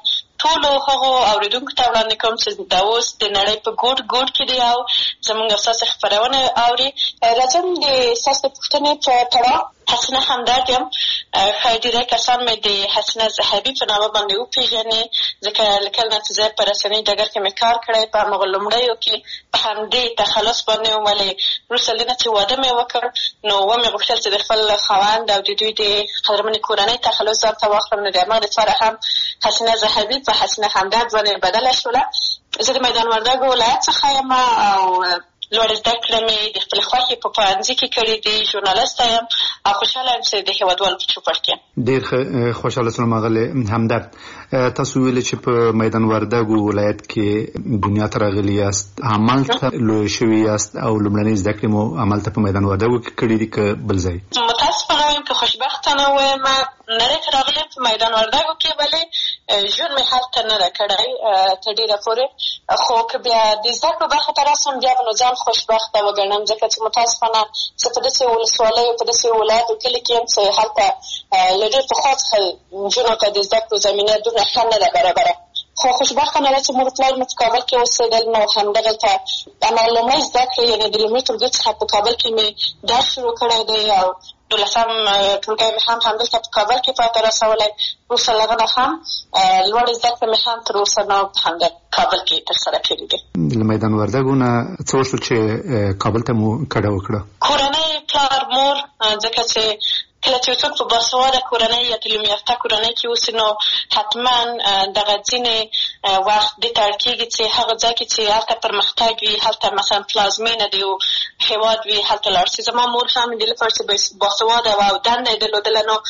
ټولو هغو اورېدونکو ته وړاندې کوم چې دا اوس د نړۍ په ګوټ ګوټ کې دی او زموږ ستاسو خپرونه اوري. راځم د ستاسو پوښتنې په تړاو حسنه همدرد یم. ښایي ډېری کسان مې د حسنه زهبي په نامه باندې وپېژني، ځکه له کله نه چې زه په رسنۍ ډګر کې مې کار کړی، په همغه لومړیو کې په همدې تخلص باندې وم. ولې وروسته له نه چې واده مې وکړ نو ومې غوښتل چې د خپل خاوند او د دوی د قدرمنې کورنۍ تخلص ځان ته واخلم، نو د همغه دپاره هم حسنه زهبي په حسنه همدرد باندې بدله شوله. زه د میدان وردګو ولایت څخه یم او لوړې زده کړې مې د خپلې خوښې په پوهنځي کې کړي دي. ژورنالسته یم او خوشحاله یم چې د هېوادوالو په چوپړ کې یم. ډېر خوشحاله شوم اغلې همدرد. تاسو ویلې چې په میدان وردګو ولایت کې دنیا ته راغلي یاست، همالته لوی شوي یاست او لومړنۍ زده کړې مو همالته په میدان وردګو کې کړي دي که بل ځای؟ متاسفانه وایم که خوشبختانه وایم نړۍ ته راغلې په میدان وردګو کې، ولې ژوند مې هلته نه ده کړی تر ډېره پورې. خو که بیا د زده کړو برخې ته راسم بیا به نو ځان خوشبخته وګڼم، ځکه چې متاسفانه زه په داسې ولسوالیو په داسې ولایتو کلي کې یم چې هلته له ډېر پخوا څخه نجونو ته د زده کړو زمینه دومره ښه نه ده برابره. خو خوشبختانه ده چې مور پلار مې په کابل کې اوسېدل، نو همدغلته همغه لومړۍ زده کړې یعنې د لومړي ټولګي څخه په کابل کې مې درس شروع کړی دی او 12م ټولګی مې هم همدلته په کابل کې پای ته رسولی. وروسته له هغه نه هم لوړې زده کړې مې هم تر اوسه نه په همدا کابل کې ترسره کړي دي. له میدان وردګو نه څه وشول چې کابل ته مو کډه وکړه؟ کورنۍ، پلار، مور، ځکه چې کله چې څوک په باسواده کورنۍ یا تعلیم یافته کورنۍ کې اوسي نو حتما دغه ځینې وخت دې ته اړ کېږي چې هغه ځای کې چې هلته پرمختګ وي، هلته مثلا پلازمینه د یو هېواد وي، هلته لاړ شي. زما مور هم د دې لپاره چې باسواده وه او دنده یې درلودله نو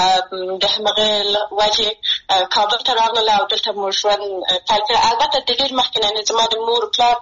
د همغې وجې کابل ته راغلله او دلته مو ژوند پیل کړی. البته د ډېر مخکې نه زما د مور و پلار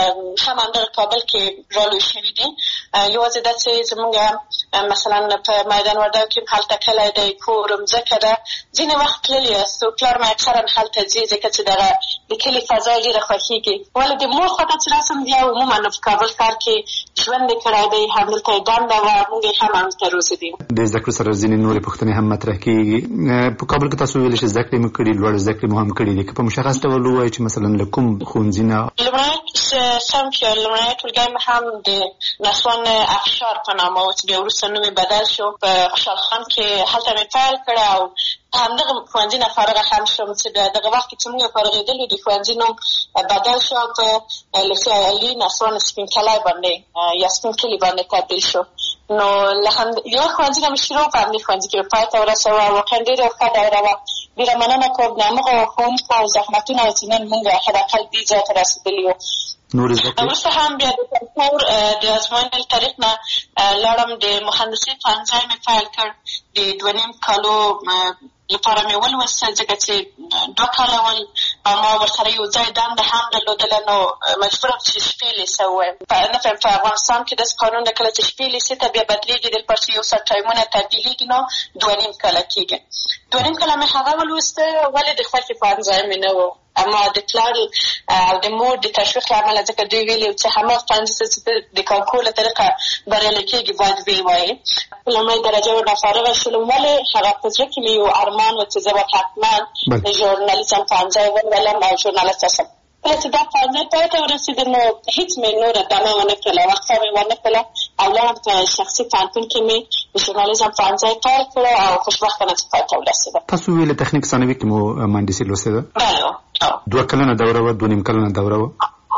هم همدغه کابل کې رالوی شوي دي. یوازې دا چې زموږ مثلا په میدان وردګو کې هلته کلی دی، کور، مځکه ده. ځینې وخت تللي یاست او پلار مې اکثرا هلته ځي ځکه چې دغه د کلي فضا یې ډېره خوښېږي. ولې د مور خوا ته چې راسم بیا عموما په کابل ښار کې ژوند یې کړی دی، همدلته یې دنده وه، موږ یې هم همدلته روزلي دي. د زده کړو سره ځینې نورې پوښتنې هم مطرح کېږي. په کابل کې تاسو ویلې چې زده کړې مو کړي، لوړې زده کړې مو هم کړي دي، که په مشخص ډول ووایئ چې مثلا له کوم ښوونځي نه؟ لومړی صنف یا لومړنی ټولګی مې هم د نسوان افشار په نامه و چې بیا وروسته نوم یې بدل شو، په خوشحال خان کې هلته مې پیل کړی او همدغه ښوونځي نه فارغه هم شوم چې دغه وخت کې چې موږ فارغېدلو د ښوونځي نوم بدل شو او په لیسې علي نسوان سپین کلی باندې یا سپین کلي باندې تبدیل شو. نو له یوه ښوونځي نه مې شروع په همدې ښوونځي کې پای ته ورسوه. واقعا ډېره ښه دوره وه. ډېره مننه کوم د همغه ښوونکو او زحمتونه چې نن موږ حداقل دې ځای ته رسېدلي یو. وروسته هم بیا د سنتور د ازموینې له طریق نه لاړم، د مهندسۍ پوهنځی مې پیل کړ. د 2.5 کالو لپاره مې ولوستل ځکه چې 2 کاله ول او ما ورسره یو ځای دنده هم درلودله، نو مجبوره وم چې شپې لیسه ووایم. نه فهم په افغانستان کې داسې قانون ده کله چې شپې لیسې ته بیا بدلېږي د لپاره چې یو څه ټایمونه تبدیلېږي نو 2.5 کاله کېږي. 2.5 کاله مې هغه ولوسته، ولې د خوښې پوهنځی مې نه و. اما د پلار او د مور د تشویق له امله ځکه دوی ویلي چې هماغه پوهنځي چې د کانکور له طریقه بریالی کېږي باید ویې وایي. په لومړۍ درجه ورنه فارغه شولم، ولې هغه په زړه کې مې یو ارمان و چې زه به حتما د ژورنالیزم پوهنځی ولولم او ژورنالست شم. کله چې دا پوهنځی پای ته ورسېده نو هېڅ مې نوره دمه ونه کړله، وقفه مې ونه کړله او لاړم په شخصي پوهنتون کې مې د ژورنالیزم پوهنځی پیل کړی او خوشبختانه چې پای ته ورسېده. تاسو ویلې تخنیک ثانوي کې مو مهندسي لوستې ده؟ بله. 2 کلنه دوره وه، 2.5 کلنه دوره وه؟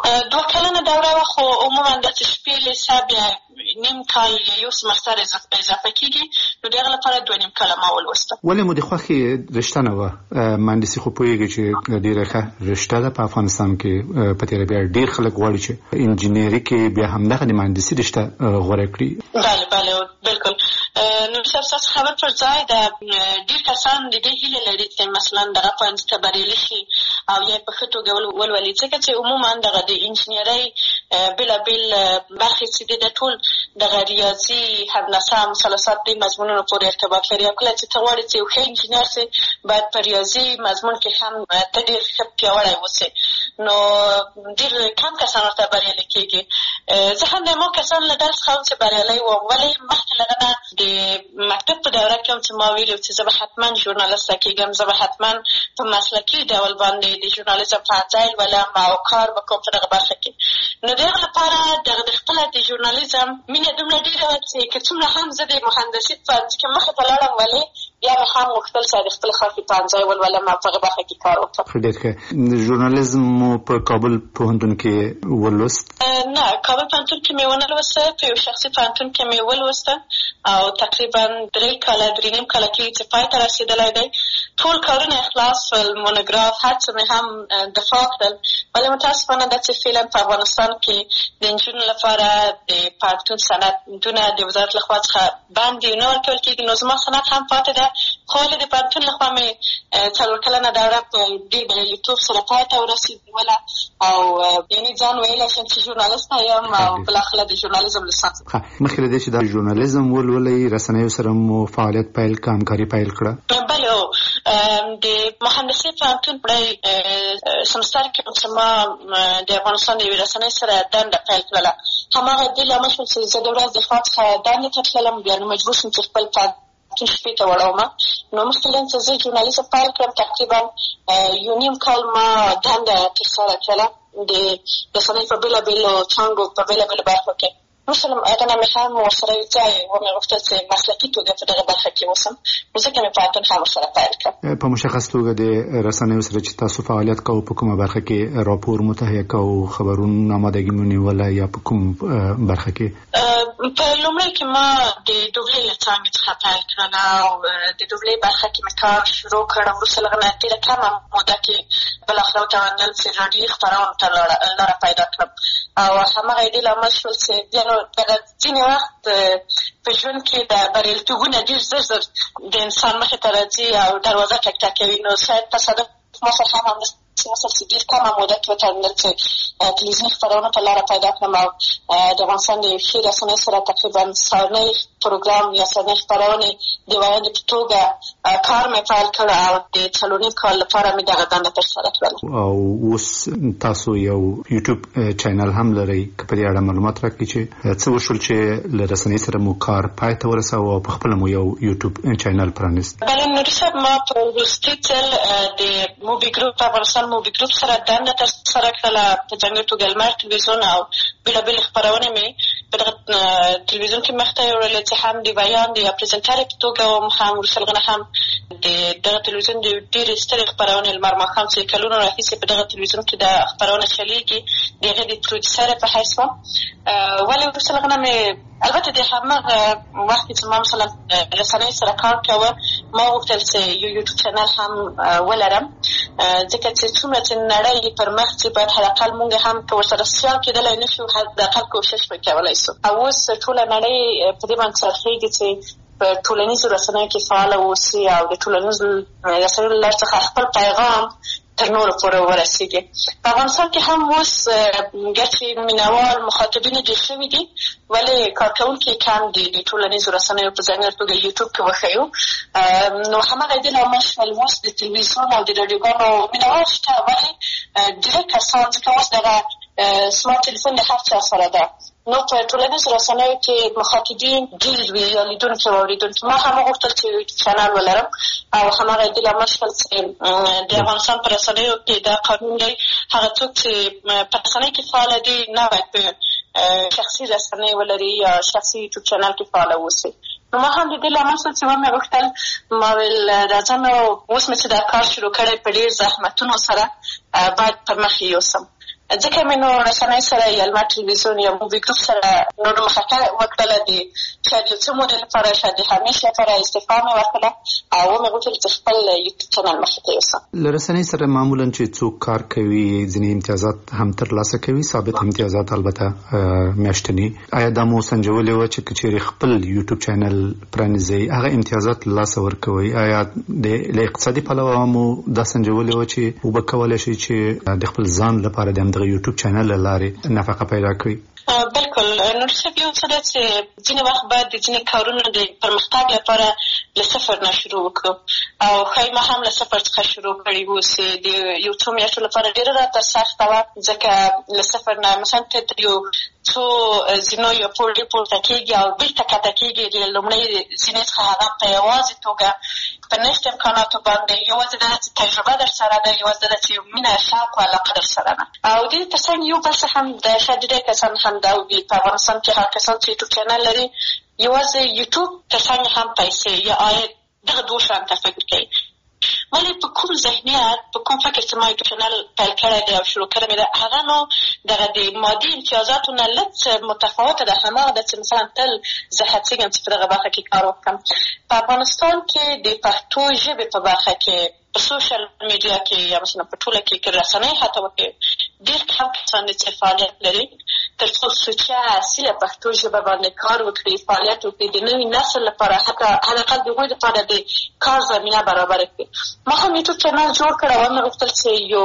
2 کلنه دوره وه، خو عموما داسې شپې لیسه بیا نیم کال یا یو سمستر اضافه کېږي، نو د هغه لپاره 2.5 کاله ما ولوسته. ولې مو د خوښې رشته نه وه؟ مهندسي خو پوهېږي چې ډېره ښه رشته ده په افغانستان کې. په تېره بیا ډېر خلک غواړي چې انجینري کې بیا همدغه د مهندسي رشته غوره کړي. بله بله بلکل. نو ستاسو خبر پر ځای ده. ډېر کسان د دې هیله لري چې مثلا دغه پوهنځي ته بریالي شي او یا په ښه توګه ولولي، ځکه چې عموما دغه د انجینرۍ بېلابېل برخې چې دي د ټول دغه ریاضي، هندسه، مثلثات دې مضمونونو پورې ارتباط لري. او کله چې ته غواړې چې یو ښه انجینر سې باید په ریاضي مضمون کې هم ته ډېر ښه پیاوړی اوسې، نو ډېر کم کسان ورته بریالي کېږي. زه هم د ما کسان له ډله څخه وم چې بریالي وم، ولې مخکې له هغه نه د د مکتب په دوره کې هم چې ما ویلي چې زه به حتما ژورنالیسته کېږم، زه به حتما په مسلکي ډول باندې د ژورنالیزم پوهنځی لولم او کار به کوم په دغه برخه کې. نو د هغه لپاره دغه د خپله د ژورنالیزم مینه دومره ډېره وه چې که څومره هم زه د مهندسي په پوهنځي کې مخې ته لاړم، ولې بیا مې هم غوښتل چې د خپل خاصې پوهنځی ولولم او په هغه برخه کې کار وکړم. ډېر ښه. ژورنالیزم مو په کابل پوهنتون کې ولوست؟ نه، کابل پوهنتون کې مې ونه لوسته، په یو شخصي پوهنتون کې مې ولوسته او تقریبا 3 کاله 3.5 کاله کې چې پای ته رسېدلی دی. ټول کارونه اخلاص شول، مونوګراف هر څه مې هم دفاع کړل، ولې متاسفانه دا چې فعلا په افغانستان کې د نجونو لپاره د پوهنتون سندونه د وزارت لخوا څخه بند دي، نه ورکول کېږي. نو زما سند هم پاتې ده، خو ولې د پوهنتون لخوا مې 4 کلنه دوره په ډېر بریالیتوب سره پای ته ورسېدله او یعنې ځان ویلی شم چې ژورنالیسته یم او بالاخره د ژورنالیزم لیسانس. مخکې له دې چې دا ژورنالیزم ولولئ، رسنیو سره مو فعالیت پیل کړه، همکاري پیل کړه؟ بله، د مهندسي پوهنتون په سمستر کې چې ما د افغانستان د یوې رسنۍ سره دنده پیل کړله، هماغه دې لامل شول چې زه د ورځ د خوا څخه دندې ته تللم، بیا نو مجبور شوم چې خپل پوهنتون شپې ته وړومه. نو مخکې له چې زه ژورنالیزم پیل کړم، تقریبا 1.5 کال ما دنده ترسره کړله د رسنۍ په بېلابېلو څانګو په بېلابېلو برخو کې. مثلا هغه نه مې هم ورسره یو ځای ومې غوښتل چې مسلکي توګه په دغه برخه کې اوسم، نو ځکه مې پوهنتون هم ورسره پیل کړ. په مشخص توګه د رسنیو سره چې تاسو فعالیت کوئ، په کومه برخه کې راپور مو تهیه کوئ، خبرونو آمادګي مو نیوله، یا په کوم برخه کې؟ په لومړی کې ما د دوبلې له څانګې څخه پیل کړله او د دوبلې برخه کې مې کار شروع کړ. وروسته له هغه نه ډېره کمه موده کې بالاخره وتوانېدل چې راډیوي خپرونو ته لاره پیدا کړم او هماغه دې لامل شول چې بیا نو دغه ځینې وخت په ژوند کې د بریالیتوبونه ډېر زر د انسان مخې ته راځي او دروازه ټک ټکوي. نو شاید تصادف ما سره هم همداسې وشول چې ډېر کمه موده کې وتوانېدل چې تلویزیوني خپرونو ته لاره پیدا کړم او د افغانستان د ښې رسنۍ سره تقریبا سهارنۍ پروګرام یا سهارنۍ خپرونې د ویاندې په توګه کار مې پیل کړ او د 4.5 کال لپاره مې دغه دنده ترسره کړله. او اوس تاسو یو یوټیوب چینل هم لرئ، که په دې اړه معلومات راکړئ چې څه وشول چې له رسنۍ سره مو کار پای ته ورساوه او په خپله مو یو یوټیوب چینل پرانیست؟ بله نوري صاحب، ما په وروستي ځل د موبي ګروپ افغانستان موبي ګروپ سره دنده ترسره کړله په ځانګړې توګه لمر تلویزیون او بېلابېلې خپرونې مې په دغه تلویزیون کې مخته یوړلې چې هم د ویاند یا پرزنټرې په توګه وم، هم وروسته له هغه نه هم د دغه تلویزیون د ډېرې سترې خپرونې لمر ماښام چې کلونو راهیسې په دغه تلویزیون کې دا خپرونه چلېږي د هغې د پروډیوسرې په حیث وم. ولې وروسته له هغه نه مې البته د هماغه وخت چې ما مثلا رسنۍ سره کار کوه، ما غوښتل چې یو یوټیوب چینل هم ولرم، ځکه چې څومره چې نړۍ پر مخ چې باید حداقل مونږ هم که ورسره سیال کېدلی نه شو، حداقل کوشش به کولی شو. او اوس ټوله نړۍ په دې باندې څرخېږي چې په ټولنیزو رسنیو کې فعاله واوسي او د ټولنیزو رسنیو له لارې څخه خپل پیغام تر نورو پورې ورسېږي. په افغانستان کې هم اوس ګرچې مینهوال مخاطبین ډېر شوي دي، ولې کارکوونکي کم دي د ټولنیزو رسنیو په ځانګړې توګه یوټیوب کې وښیو. نو هماغه دې لامل شول اوس د تلویزیون او د راډیوګانو مینهوال شته، ولې ډېر کسان ځکه اوس دغه سمارټ تلیفون د هر چا سره ده، نو په ټولنیزو رسنیو کې مخاطبین ډېر وي یا لیدونکي او اورېدونکي. ما هم وغوښتل چې یوټیوب چینل ولرم او هماغه دې لامل شول چې د افغانستان په رسنیو کې دا قانون دی، هغه څوک چې په رسنۍ کې فعاله دي نه باید په شخصي رسنۍ ولري یا شخصي یوټیوب چینل کې فعاله واوسي. نو ما هم د دې لامل شول چې ومې غوښتل ما ویل راځه نو اوس مې چې دا کار شروع کړی په ډېر زحمتونو سره باید پر مخ یې یوسم. ځکه مې نو رسنۍ سره یا لمر تلویزیون یا موبي ګروپ سره نور مخکې وکړله، د شاید یو څه مودې لپاره، شاید د همیشه لپاره استعفا مې ورکړله او ومې غوښتل چې خپل یوټیوب چینل مخې ته یوسم. له رسنۍ سره معمولا چې څوک کار کوي ځینې امتیازات هم ترلاسه کوي، ثابت امتیازات البته میاشتني. آیا دا مو سنجولې وه چې که چېرې خپل یوټیوب چینل پرانیزئ هغه امتیازات له لاسه ورکوئ؟ آیا له اقتصادي پلوه مو دا سنجولې وه چې وبه کولی شئ چې د خپل ځان لپاره د همدغه یوټیوب چینل له لارې نفقه پیدا کړئ؟ بلکل نور صاحب، یو څه ده چې ځینې وخت باید د ځینې کارونو د پرمختګ لپاره له صفر نه شروع وکړو او ښایي ما هم له صفر څخه شروع کړې وو چې د یو څو میاشتو لپاره ډېره راته سخته وه، ځکه له صفر نه مثلا ته یو څو زینو یو پورته کېږي او بېرته کښته کېږي. د لومړۍ زینې څخه هغه په یوازې توګه په نشت امکاناتو باندې یوازې دا چې تجربه در سره ده، یوازې دا چې مینه، شوق او علاقه در سره ده. او د دې تر څنګ یو بل څه هم د شاید ډېر کسان هم دا وي په افغانستان کې هغه کسان چې یوټیوب چینل لري، یوازې یوټیوب تر څنګ هم پیسې یا عاید دغه دوه شیان ته فکر کوي. ولې په کوم ذهنیت، په کوم فکر چې ما یوټیوب چینل پیل کړی دی او شروع کړی مې ده، هغه نو دغه د مادي امتیازاتو نه لږ متفاوته ده. هماغه ده چې مثلا تل زه هڅېږم چې په دغه برخه کې کار وکړم. په افغانستان کې د پښتو ژبې په برخه کې په سوشل میډیا کې یا مثلا په ټوله کې رسنۍ حتی وکړي ډېر کم کسان دي چې فعالیت لري تر څو سوچه اصیله پښتو ژبه باندې کار وکړي، فعالیت وکړي، د نوي نسل لپاره حتی حداقل د هغوی لپاره د کار زمینه برابره کړي. ما هم یوټیوب چینل جوړ کړی او مې غوښتل چې یو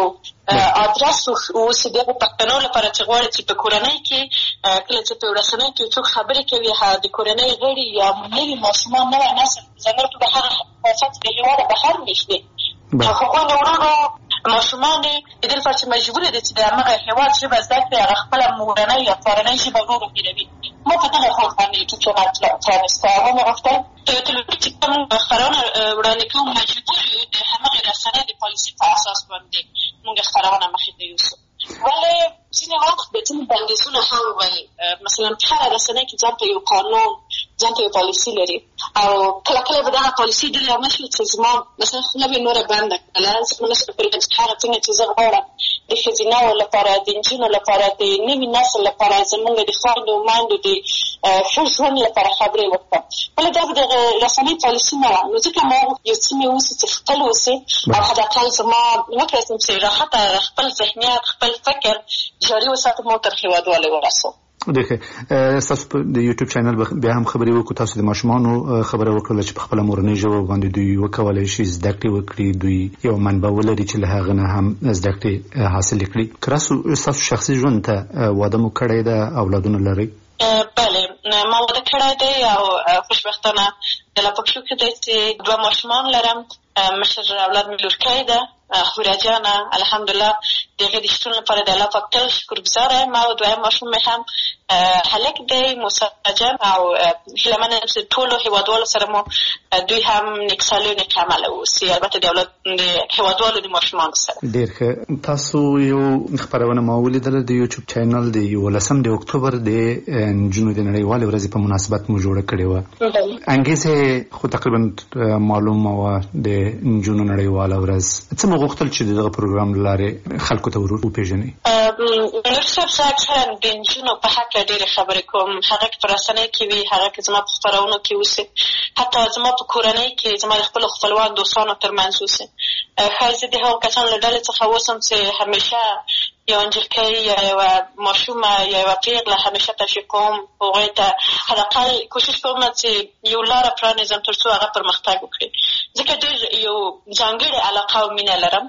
ادرس واوسي د پښتنو لپاره چې غواړي چې په کورنۍ کې کله چې په رسنۍ کې څوک خبرې کوي، د کورنۍ غړي یا نوي ماشومان، نوی نسل ځانګړې په هغه فرصت د هېواده بهر ویښتي هغوی له وروڼو ماشومان د دې لپاره چې مجبور دي چې د همغه هېواد ژبه زده کړي، هغه خپله مورنۍ یا پلارنۍ ژبه ورو هېروي. ما په دغه خوښ باندې یوټیوب چینل پرانېستی او ومې غوښتل په یو ټلویزیون چې کوم خپرونه وړاندې کوو مجبور یو د همغې رسنۍ د پالیسي په اساس باندې موږ خپرونه مخې ته یوسو. ولې ځینې وخت د ځینې بندیزونه هم وایي، مثلا هره رسنۍ کې ځان ته یو قانون، ځان ته یو پالیسي لري او کله کله به دغه پالیسي ډېره ونه شي چې زما مثلا خوله به نوره بنده کړله، زه به نه شم پوهېږم چې هغه څنګه چې زه غواړم د ښځینهو لپاره، د نجونو لپاره، د نوي نسل لپاره، زموږ د خویندو میندو د ښه ژوند لپاره خبرې وکړم. ولې دا به د رسنۍ پالیسي نه وه. نو ځکه ما یو څه مې اوسي چې خپل اوسي او حداقل زما وکړی شم چې راحته خپل ذهنیت، خپل فکر جاري وساتم او تر هېوادوالۍ ورسوم. ډېر ستاسو د یوټیوب چینل بیا هم خبرې وکړو. تاسو د ماشومانو خبره وکړله چې په خپله مورنۍ ژبه باندې دوی وکولی شي زده کړې وکړي، دوی یو منبع ولري چې له هغه نه هم زده کړې حاصلې کړي. که ستاسو شخصي ژوند ته واده مو کړی ده، اولادونه لرئ؟ بله، ما واده کړی دی او خوشبختانه د لا پکښو کې دی چې 2 ماشومان لرم. مشر اولاد مې لورکی ده، حوره جانه، الحمدلله د هغې د شتون لپاره د الله پاک تل شکرګزاره یم. او دویم ماشوم مې هم هلک دی، موسی جان، او هیله منه چې ټولو هېوادوالو سره مو دوی هم نیکسالي او نیک عمله واوسي، البته د هېوادوالو د ماشومانو سره. ډېر ښه. تاسو یو خپرونه ما ولیدله د یوټیوب چینل د 11 د اکتوبر د نجونو د نړیوالې ورځې په مناسبت مو جوړه کړې وه. انګیزه خو تقریبا معلومه وه د نجونو نړیواله ورځ. څه مو غوښتل چې دغه پروګرام له لارې خلکو ته وپېژنئ؟ نور صاحب زه اکثرا د نجونو په هکله ډېرې خبرې کوم، هغه که په رسنۍ کې وي، هغه که زما په خپرونو کې اوسي، حتی زما په کورنۍ کې زما د خپلو خپلوان دوستانو تر منځ اوسي. ښایي زه د هغو کسانو له ډلې څخه اوسم چې همیشه یو نجلۍ یا یوه ماشومه یا یوه پېغله همیشه تشویق کوم، هغوی ته حداقل کوشش کوم چې یو لاره پرانیزم تر څو هغه پرمختګ وکړي. ځکه ډېر یو ځانګړې علاقه او مینه لرم.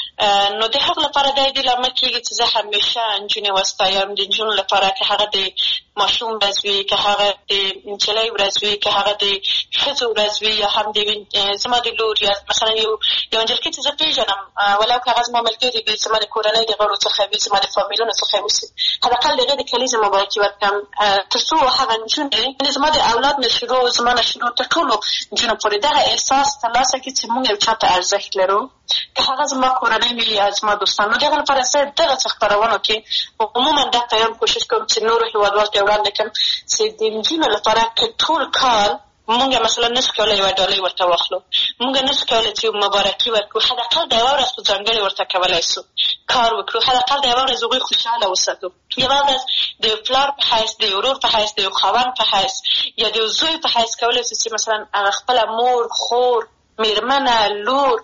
نو د هغه لپاره دا دې لامل کېږي چې زه همیشه نجونې وستایم. د نجونو لپاره که هغه د ماشوم ورځ وي، که هغه د نجلۍ ورځ وي، که هغه د ښځو ورځ وي، یا هم د زما د لور یا مثلا یو نجلۍ چې زه پېژنم، ولو که هغه زما ملګرې وي، زما د کورنۍ د غړو څخه وي، زما د فامیلونو څخه وي، حداقل د هغې د کلیزې مبارکي ورکړم تر څو هغه نجونې زما د اولاد نه شروع، زما نه شروع تر ټولو نجونو پورې دغه احساس ترلاسه کړي چې موږ یو چا ته ارزښت لرو، که هغه زما کورنۍ وي یا زما دوستان. نو د هغه لپاره زه دغه څه خپرونو کې عموما دا پیغام کوشش کوم چې نورو هېوادوالو ته وړاندې کړم چې د نجونو لپاره که ټول کال موږ مثلا نشو کولی یوه ډالۍ ورته واخلو، موږ نشو کولی چې مبارکي ورکړو، حداقل د یوه ورځ په ځانګړې ورته کولی شو کار وکړو، حداقل د یوه ورځ هغوی خوشحاله وساتو. یوه ورځ د یو پلار په حیث، د یو ورور په حیث، د یو خاوند په حیث یا د یو زوی په حیث کولی شو چې مثلا هغه خپله مور، خور، میرمنه، لور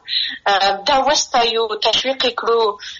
دا وستایو، تشویق کړو،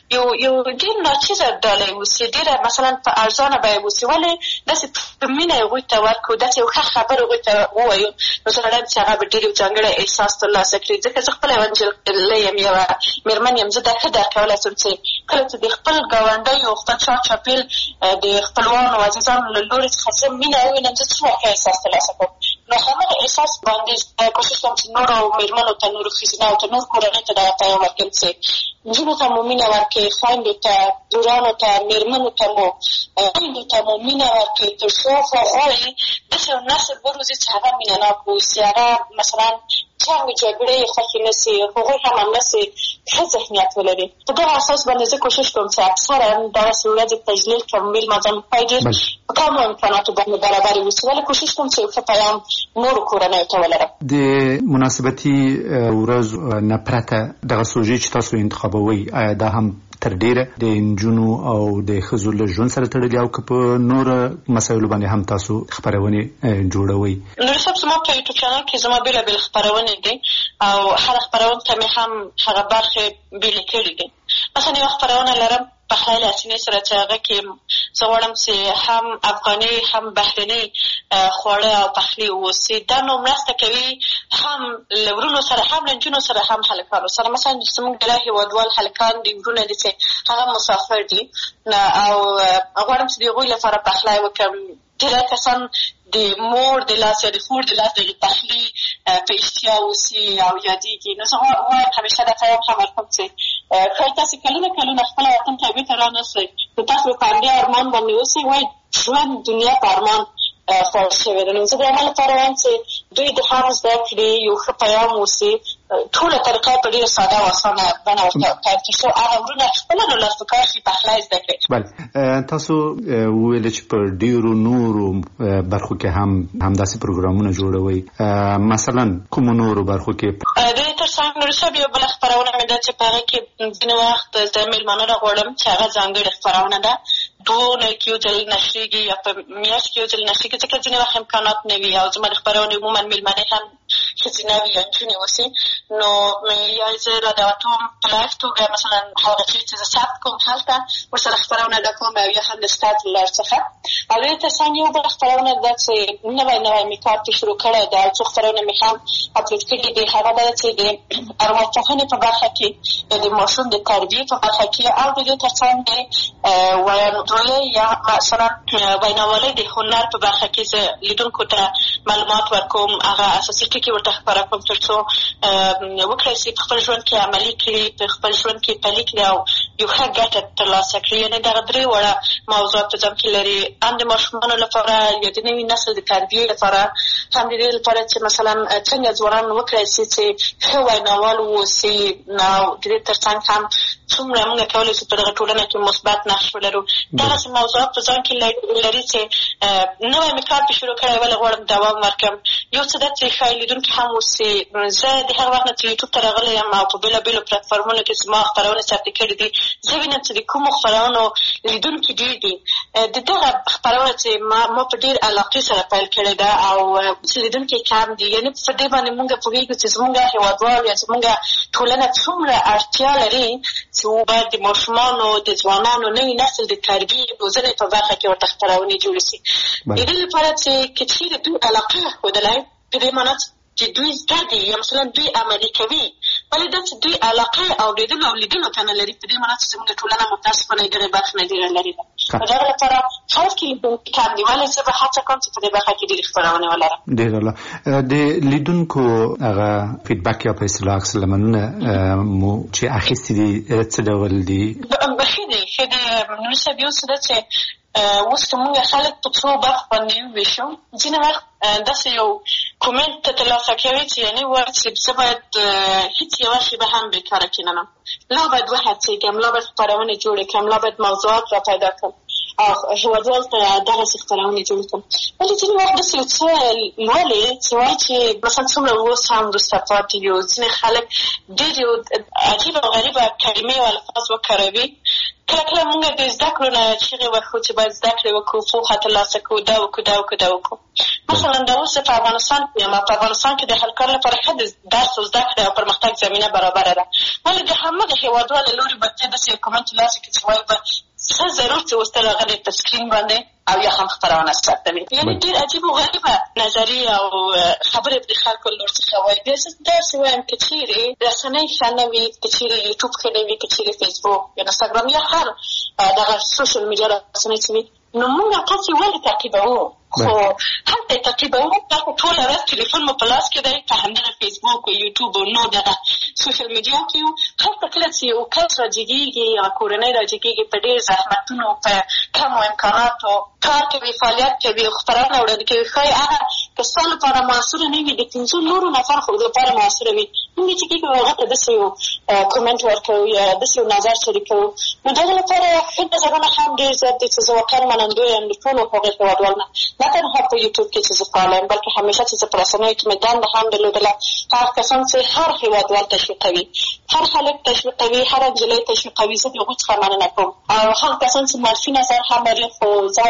یو ډېر ناچیزه ډالۍ اوسي، ډېره مثلا په ارزانه بیه اوسي، ولې داسې په مینه هغوی ته ورکړو، داسې یو ښه خبر هغوی ته ووایو. نو زه غواړم چې هغه به ډېر یو ځانګړی احساس ترلاسه کړي. ځکه زه خپله یوه نجلۍ یم، یوه میرمن یم، زه دا ښه درک کولی شم چې کله چې د خپل ګاونډیو، خپل چاپېل د خپلوانو، عزیزانو له لورې څخه زه مینه ووینم، زه څومره ښه احساس ترلاسه کوم. نو همغه اساس باندې کوشش کوم چې نور او مېرمنو ته نور ښځینه او ته نور کورنۍ ته دغه پیغام ورکړم چې نجونو ته مو مینه ورکړئ، خویندو ته، ورانو ته، مېرمنو ته مو خویندو ته مو مینه ورکړئ تر څو خو غواړئ داسې یو نسل وروزي چې هغه مینه ناک واوسي، هغه مثلا جنګ جګړې خوښې نه سي، هغوی هم همداسې ښه ذهنیت ولري. په دغه اساس باندې زه کوشش کوم چې اکثرا دغسې ورځې تجلیل کړم، میل مازم پای ډېر په کمو امکاناتو باندې برابر واوسي، ولې کوشش کوم چې یو ښه پیغام نورو کورنیو ته ولرم. د مناسبتي ورځو نه پرته دغه سوژې چې تاسو انتخابوئ آیا دا هم تر ډیره د نجونو او د ښځو له ژوند سره تړلي او که په نوره مسایلو باندې هم تاسو خپرونې جوړوئ؟ نور صاحب زما په یوټیوب چینل کې زما بېلابېل خپرونې دي او هره خپرونه ته مې هم هغه برخې بېلې کړي دي. مثلا یوه خپرونه لرم پخلی له سینې سره چې هغه کې زه غواړم چې هم افغاني هم بهرني خواړه او پخلي واوسي. دا نو مرسته کوي هم له ورونو سره هم له نجونو سره هم هلکانو سره. مثلا زموږ د هېوادوال هلکان دي، ورونه دي چې هغه مسافر دي او غواړم چې د هغوی لپاره پخلی وکړم. ډېری کسان د مور د لاس یا د خور د لاس د پخلي په اشتیا اوسي او یادېږي. نو زه وایم همیشه دا پیغام هم ورکوم چې ښایي تاسې کلونه خپله وطن ته بېرته رانسئ، نو تاسو به په همدې ارمان باندې اوسئ. وایي ژوند دنیا په ارمان خوړل شوې ده. نو زه د هغه لپاره وایم چې دوی د هم زده کړي، یو ښه پیغام اوسي، ټوله طریقه په ډېره ساده او اسانه بڼه ورته وکړئ تر څو هغه ورونه خپله نو لاس په کار شي پخلی زده کړي. بله، تاسو وویل چې په ډېرو نورو برخو کې هم همداسې پروګرامونه جوړوئ. مثلا کومو نورو برخو کې؟ د دې تر څنګ نور صاحب یوه بله خپرونه مې ده چې په هغه کې ځینې وخت زه مېلمانه راغواړم چې هغه ځانګړې خپرونه ده، 2 اونۍ کې یو ځل نشریږي یا په میاشت کې یو ځل نشریږي، ځکه ځینې وخت امکانات نه وي او زما د خپرونې عموما مېلمانې هم ښځینه وي یا نجونې اوسي. نو یا زه رادعوتوم په لایف توګه مثلا هغه چیز چې زه ثبت کوم هلته ورسره خپرونه ده کوم او یا هم د سټارټ له لارې څخه. او د دې تر څنګ یو بله خپرونه ده چې نوی مې کار پرې شروع کړی ده، څو خپرونه مې هم اپلوډ کړي دي. هغه ده چې د ارواپوهنې په برخه کې یا د ماشوم د تربیې په برخه کې او د دې تر څنګ د ویاندویۍ یا مثلا ویناوالۍ د هنر په برخه کې زه لیدونکو ته معلومات ورکوم، هغه اساسي ټکي ورته خپاره کوم تر څو وکړی شي په خپل ژوند کې عملي کړي، په خپل ژوند کې پلي کړي او یو ښه ګټه ترلاسه کړي. یعنې دغه 3 وړه موضوعات په ځان کې لري، هم د ماشومانو لپاره یا د نوي نسل د تربیې لپاره، هم د دې لپاره چې مثلا څنګه ځوانان وکړی شي چې ښه ویناوال واوسي او د دې تر څنګ هم څومره موږ کولی شو په دغه ټولنه کې مثبت نقش ولرو. دغسې موضوعات په ځان کې لري چې نوی مې کار پرې شروع کړی ولې غواړم دوام ورکړم. یو څه ده چې ښایي لیدونکي هم اوسي. زه د هغه وخت نه چې یوټیوب ته راغلی یم او په بېلابېلو پلټفارمونو کې زما خپرونې ثبت کړي دي، زه وینم چې د کومو خپرونو لیدونکي ډېر دي. د دغه خپرونه چې ما په ډېر علاقې سره پیل کړې ده او چې لیدونکي کم دي، یعنې په دې باندې موږ پوهېږو چې زموږ هېوادوال یا زموږ ټولنه څومره اړتیا لري چې باید د ماشومانو د ځوانانو نوي نسل د تربیې روزنې په برخه کې ورته خپرونې جوړې شي. د دې لپاره چې که چېرې دوی علاقه ښودلی، په دې معنا چې دوی زده دي یا مثلا دوی عملي کوي، ولې دا چې دوی علاقه اورېدلو او لیدلو ته نه لري، په دې معنا چې زموږ ټولنه متاسفانه ډېرې برخې نه ډېره لري ده. په دغه لپاره خلک کې لیدونکي کم دي، ولې زه به هڅه کوم چې په دې برخه کې ډېرې خپرونې ولرم. ډېر عالی. د لیدونکو هغه فیډبک یا په اصطلاح عکس العملونه مو چې اخیستي دي څه ډول دي؟ ښه دي. نور صاحب یو څه ده چې اوس که موږ خلک په څو برخو باندې وویشو، ځینې وخت داسې یو کومنټ ته ترلاسه کوي چې یعنې وایي چې زه باید هېڅ یوه شېبه هم بېکاره کښېنمم، لا باید وهڅېږم، لا باید خپرونې جوړې کړم، لا باید موضوعات را پیدا کړم او هېوادوال ته دغسې خپرونې جوړې کړم. ولې ځینې وخت داسې یو څه لولې چې وایي چې مثلا څومره اوس هم وروسته پاتې یو ځینې خلک ډېر یو عجیبه او غریبه کلمې او الفاظ وکاروي. کله کله موږ د زده کړو نه چیغې وکړو چې باید زده کړې وکړو، پوهه ترلاسه کړو، دا وکړو. مثلا دا اوس په افغانستان کې یم، په افغانستان کې د هلکانو لپاره ښه د درس او زده کړې او پرمختګ زمینه برابره ده، ولې د همغه هېوادوال له لورې به ته داسې یو کومنټ ترلاسه کړې چې وایي به څه ضرور چې اوس ته راغلی په سکرین باندې او یا هم خپرونه ثبتوي. یعنې ډېر عجیب او غریبه نظریې او خبرې به د خلکو له لور څخه وایي. بیا زه داسې وایم که چېرې رسنۍ ښه نه وي، که چېرې یوټیوب ښه نه وي، که چېرې فیسبوک یا انسټاګرام یا هر دغه سوشل میډیا رسنۍ چې وي، نو موږ تاسې ولې تعقیبوو؟ خو هلته تقریبا ټوله ورځ ټلیفون مو په لاس کې دی، په همدغه فیسبوک او یوټیوب او نور دغه سوشل میډیا کې یو. هلته کله چې یو کس راجګېږي یا کورنۍ راجګېږي په ډېر زحمتونو، په کمو امکاناتو کار کوي، فعالیت کوي، خپرونه وړاندې کوي، ښایي هغه که ستا لپاره موثره نه وي، د 500 نورو نفر خو لپاره موثره وي. موږ چې کېږو هغه ته داسې یو کومنټ ورکوو یا داسې یو نظر شریکوو، نو دغه لپاره ښه نظرونه هم ډېر زیات دي چې زه واقعا منندوی یم د ټولو هغې هېوادوالو نه، نه تنها په یوټیوب کې چې زه فعاله یم، بلکې همیشه چې زه په رسنیو کې مې دنده هم درلودله. هغه کسان چې هر هېوادوال تشویقوي، هر هلک تشویقوي، هر نجلۍ تشویقوي، زه د هغوی څخه مننه کوم. او هغه کسان چې منفي نظر هم لري، خو زه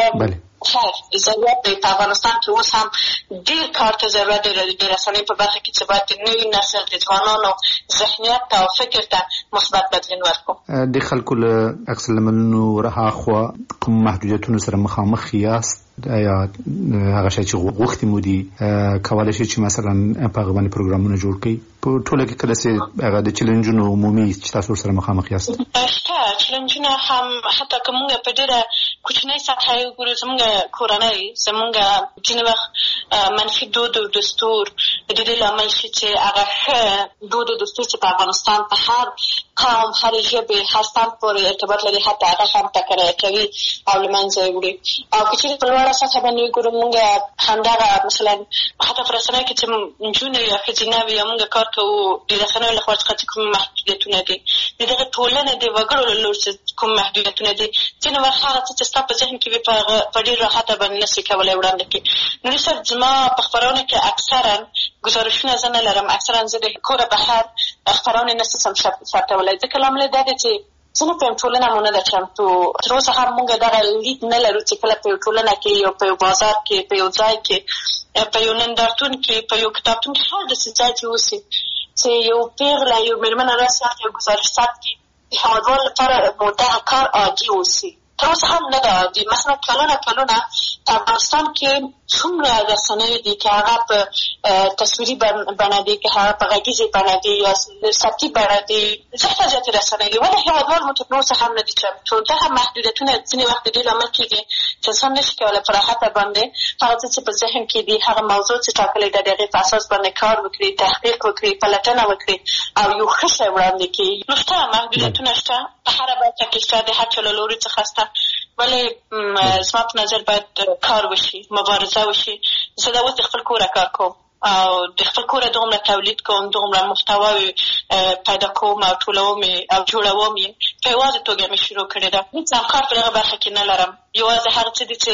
خیر ضرورت دی په افغانستان کې اوس هم ډېر کار ته ضرورت دی د رسنیو په برخه کې چې باید د نوي نسل د ځوانانو ذهنیت او فکر ته مثبت بدلون ورکړو. د خلکو له عکس العملونو ورهاخوا کوم محدودیتونو سره مخامخ یاست؟ یا هغه شی چې غوښتي مو دي کولی شي چې مثلا په هغه باندې پروګرامونه جوړ کړئ؟ په ټوله کې کله چې هغه د چیلنجونو عمومي چې تاسو سره مخامخ یاست؟ شته چیلنجونه هم، حتی که موږ په ډېره کوچنۍ سطحه یې وګورو، زموږ کورنۍ، زموږ ځینې وخت منفي دود او دستور د دې لامل شي چې هغه ښه دود او دستور چې په افغانستان په هر قوم، هر ژبې، هر صنف پورې ارتباط لري، حتی هغه هم ټکنی کوي او له منځه یې وړي. او که چېرې په لوړه سطحه باندې وګورو، موږ همدغه مثلا حتی په رسنیو کې چې نجونې یا ښځینه وي یا موږ کار کوو، د رسنیو له خوا څخه چې کوم محدودیتونه دي، د دغه ټولنې د وګړو له لوري چې کوم محدودیتونه دي، ځینې وخت هغه څه چې ستا په ذهن کې وي په ډېر راحته باندې نشي کولی وړاندې کړي. نو صاحب زما په خپرونه کې اکثرا ګزارشونه زه نه لرم، اکثرا زه د کوره بهر خپرونې نه شم ثبتولی، ځکه لامل یې دا دی چې زه نه پوهیم ټولنه مو نه ده چمتو. تر اوسه هم موږ دغه لید نه لرو چې کله په یو ټولنه کې یا په یو بازار کې، په یو ځای کې، په یو نندارتون کې، په یو کتابتون کې، هر داسې ځای چې اوسي چې یو پیغله، یو مېرمنه راسي یو ګزارش ثبت کړي، د هېوادوالو لپاره مو دغه کار عادي اوسي. تر اوسه هم نه ده عادي. مثلا کلونه په افغانستان کې څومره رسنۍ دي چې هغه په تصویري بڼه دي، که هغه په غږیزې بڼه دي یا صوتي بڼه دي، زیاتې رسنۍ دي، ولې هېوادوال مو تر اوسه هم نه دي چمتو. دغه محدودیتونه ځینې وخت د دې لامل کېږي چې انسان نشي کولی په راحته باندې هغه څه چې په ذهن کې دي، هغه موضوع چې ټاکلې ده، د هغې په اساس باندې کار وکړي، تحقیق وکړي، پلټنه وکړي او یو ښه شی وړاندې کړي. نو شته محدودیتونه، شته په هره برخه کې شته، د هر چا له لوري څخه شته، ولې زما په نظر باید کار وشي، مبارزه وشي. زه دا اوس د خپل کوره کار کوم او د خپل کوره دومره تولید کوم، دومره محتواوې پیدا کوم او ټولوم او جوړوم یې، په یوازې توګه مې شروع کړې ده. هېڅ همکار په دغه برخه کې نه لرم. یوازې هغه څه دي چې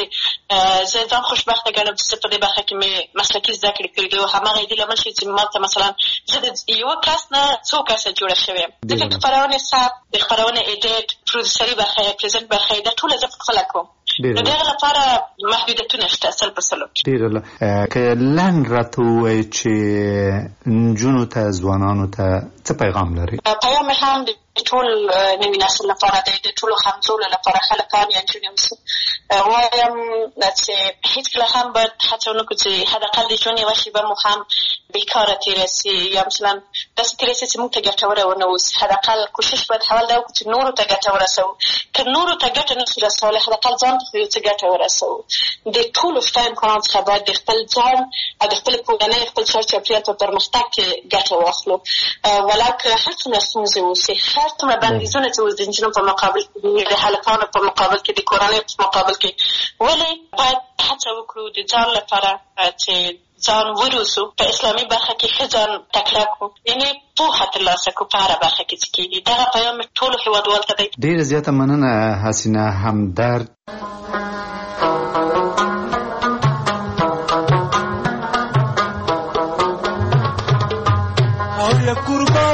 زه ځان خوشبخته ګڼم چې زه په دې برخه کې مې مسلکي زده کړې کړي دي، او هماغه دې لامل شي چې ما ته مثلا زه د یوه کس نه څو کسه جوړه شوې یم. ځکه خپرونې ثبت، د خپرونې ایډیټ، پروډوسري برخه یې، پرزنټ برخه یې، دا ټوله زه پخپله کوم. نو دغه لپاره محدودیتونه شته 100%. ډېره که لنډ راته ووایي چې نجونو ته، ځوانانو ته څه پیغام لري؟ پیغام مې هم د ټول نوي نسل لپاره دی، د ټولو همزولو لپاره، هلکان یا نجونې اوسي، وایم چې هېڅکله هم باید هڅه ونه کړو چې حداقل د ژوند یوه شېبه مو هم بېکاره تېره سي یا مثلا داسې تېره سي چې موږ ته ګټوره ونه اوسي. حداقل کوشش باید اول دا وکړو چې نورو ته ګټه ورسوو. که نورو ته ګټه نه شو رسولی، حداقل ځان ته خو یو څه ګټه ورسوو. د ټولو شته امکاناتو څخه باید د خپل ځان او د خپلې کورنۍ، خپل چار چاپېریال په پرمختګ کې ګټه واخلو، ولا که هر څومره ستونزې اوسي، هر څومره بندیزونه چې اوس د نجونو په مقابل کې دي، د هلکانو په مقابل کې، د کورنۍ په مقابل کې، ولې باید هڅه وکړو د ځان لپاره چې ځان وروسو، په اسلامي برخه کې ښه ځان تکړه کړو، یعنې پوهه ترلاسه کړو په هره برخه کې چې کېږي. دغه پیغام ټولو هېوادوالو ته دی. ډېره زیاته مننه حسینه همدرد. او یا قربان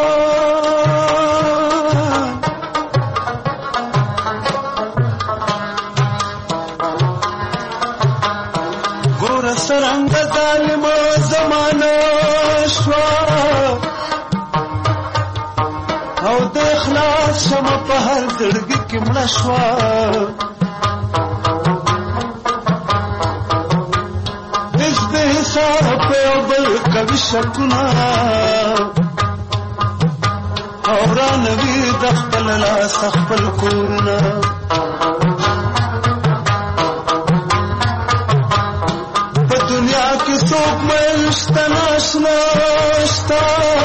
ګوره سرنګه ظالمه زمانه شوه او د اخلاص شمه په هر زړګي کې مړه شوه. هېڅ د حساب په یو بل کوي شکونه او رانوي د خپل لاس خپل کورونه. سپوږمۍ شته ناشنا شته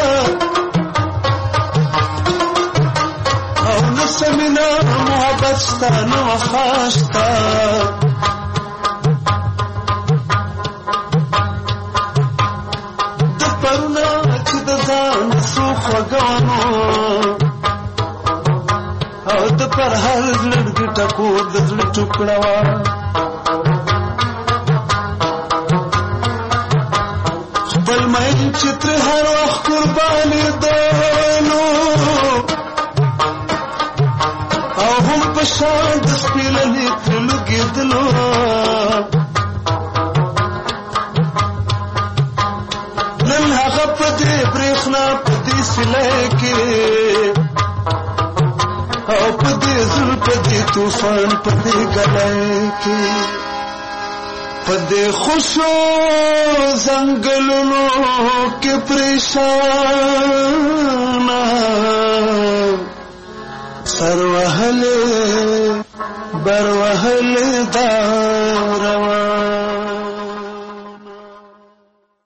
او نه سمینه محبت شته نه وفا شته د پرونه چې د ځان څو خوږانو او د پر هر لړګي ټکور د زړه ټوکړه وه خپل مین چې ترې هر وخت قربانېدلو او هم په شان د سپېلنې ترې لوګېدلو نن هغه په دې برېښنا په دې سیلۍ کې او په دې زړه په دې طوفان په دې ګلۍ کې په دې خوشو ځنګلونو کې پریشانه سر وهلې بر وهلې دا روان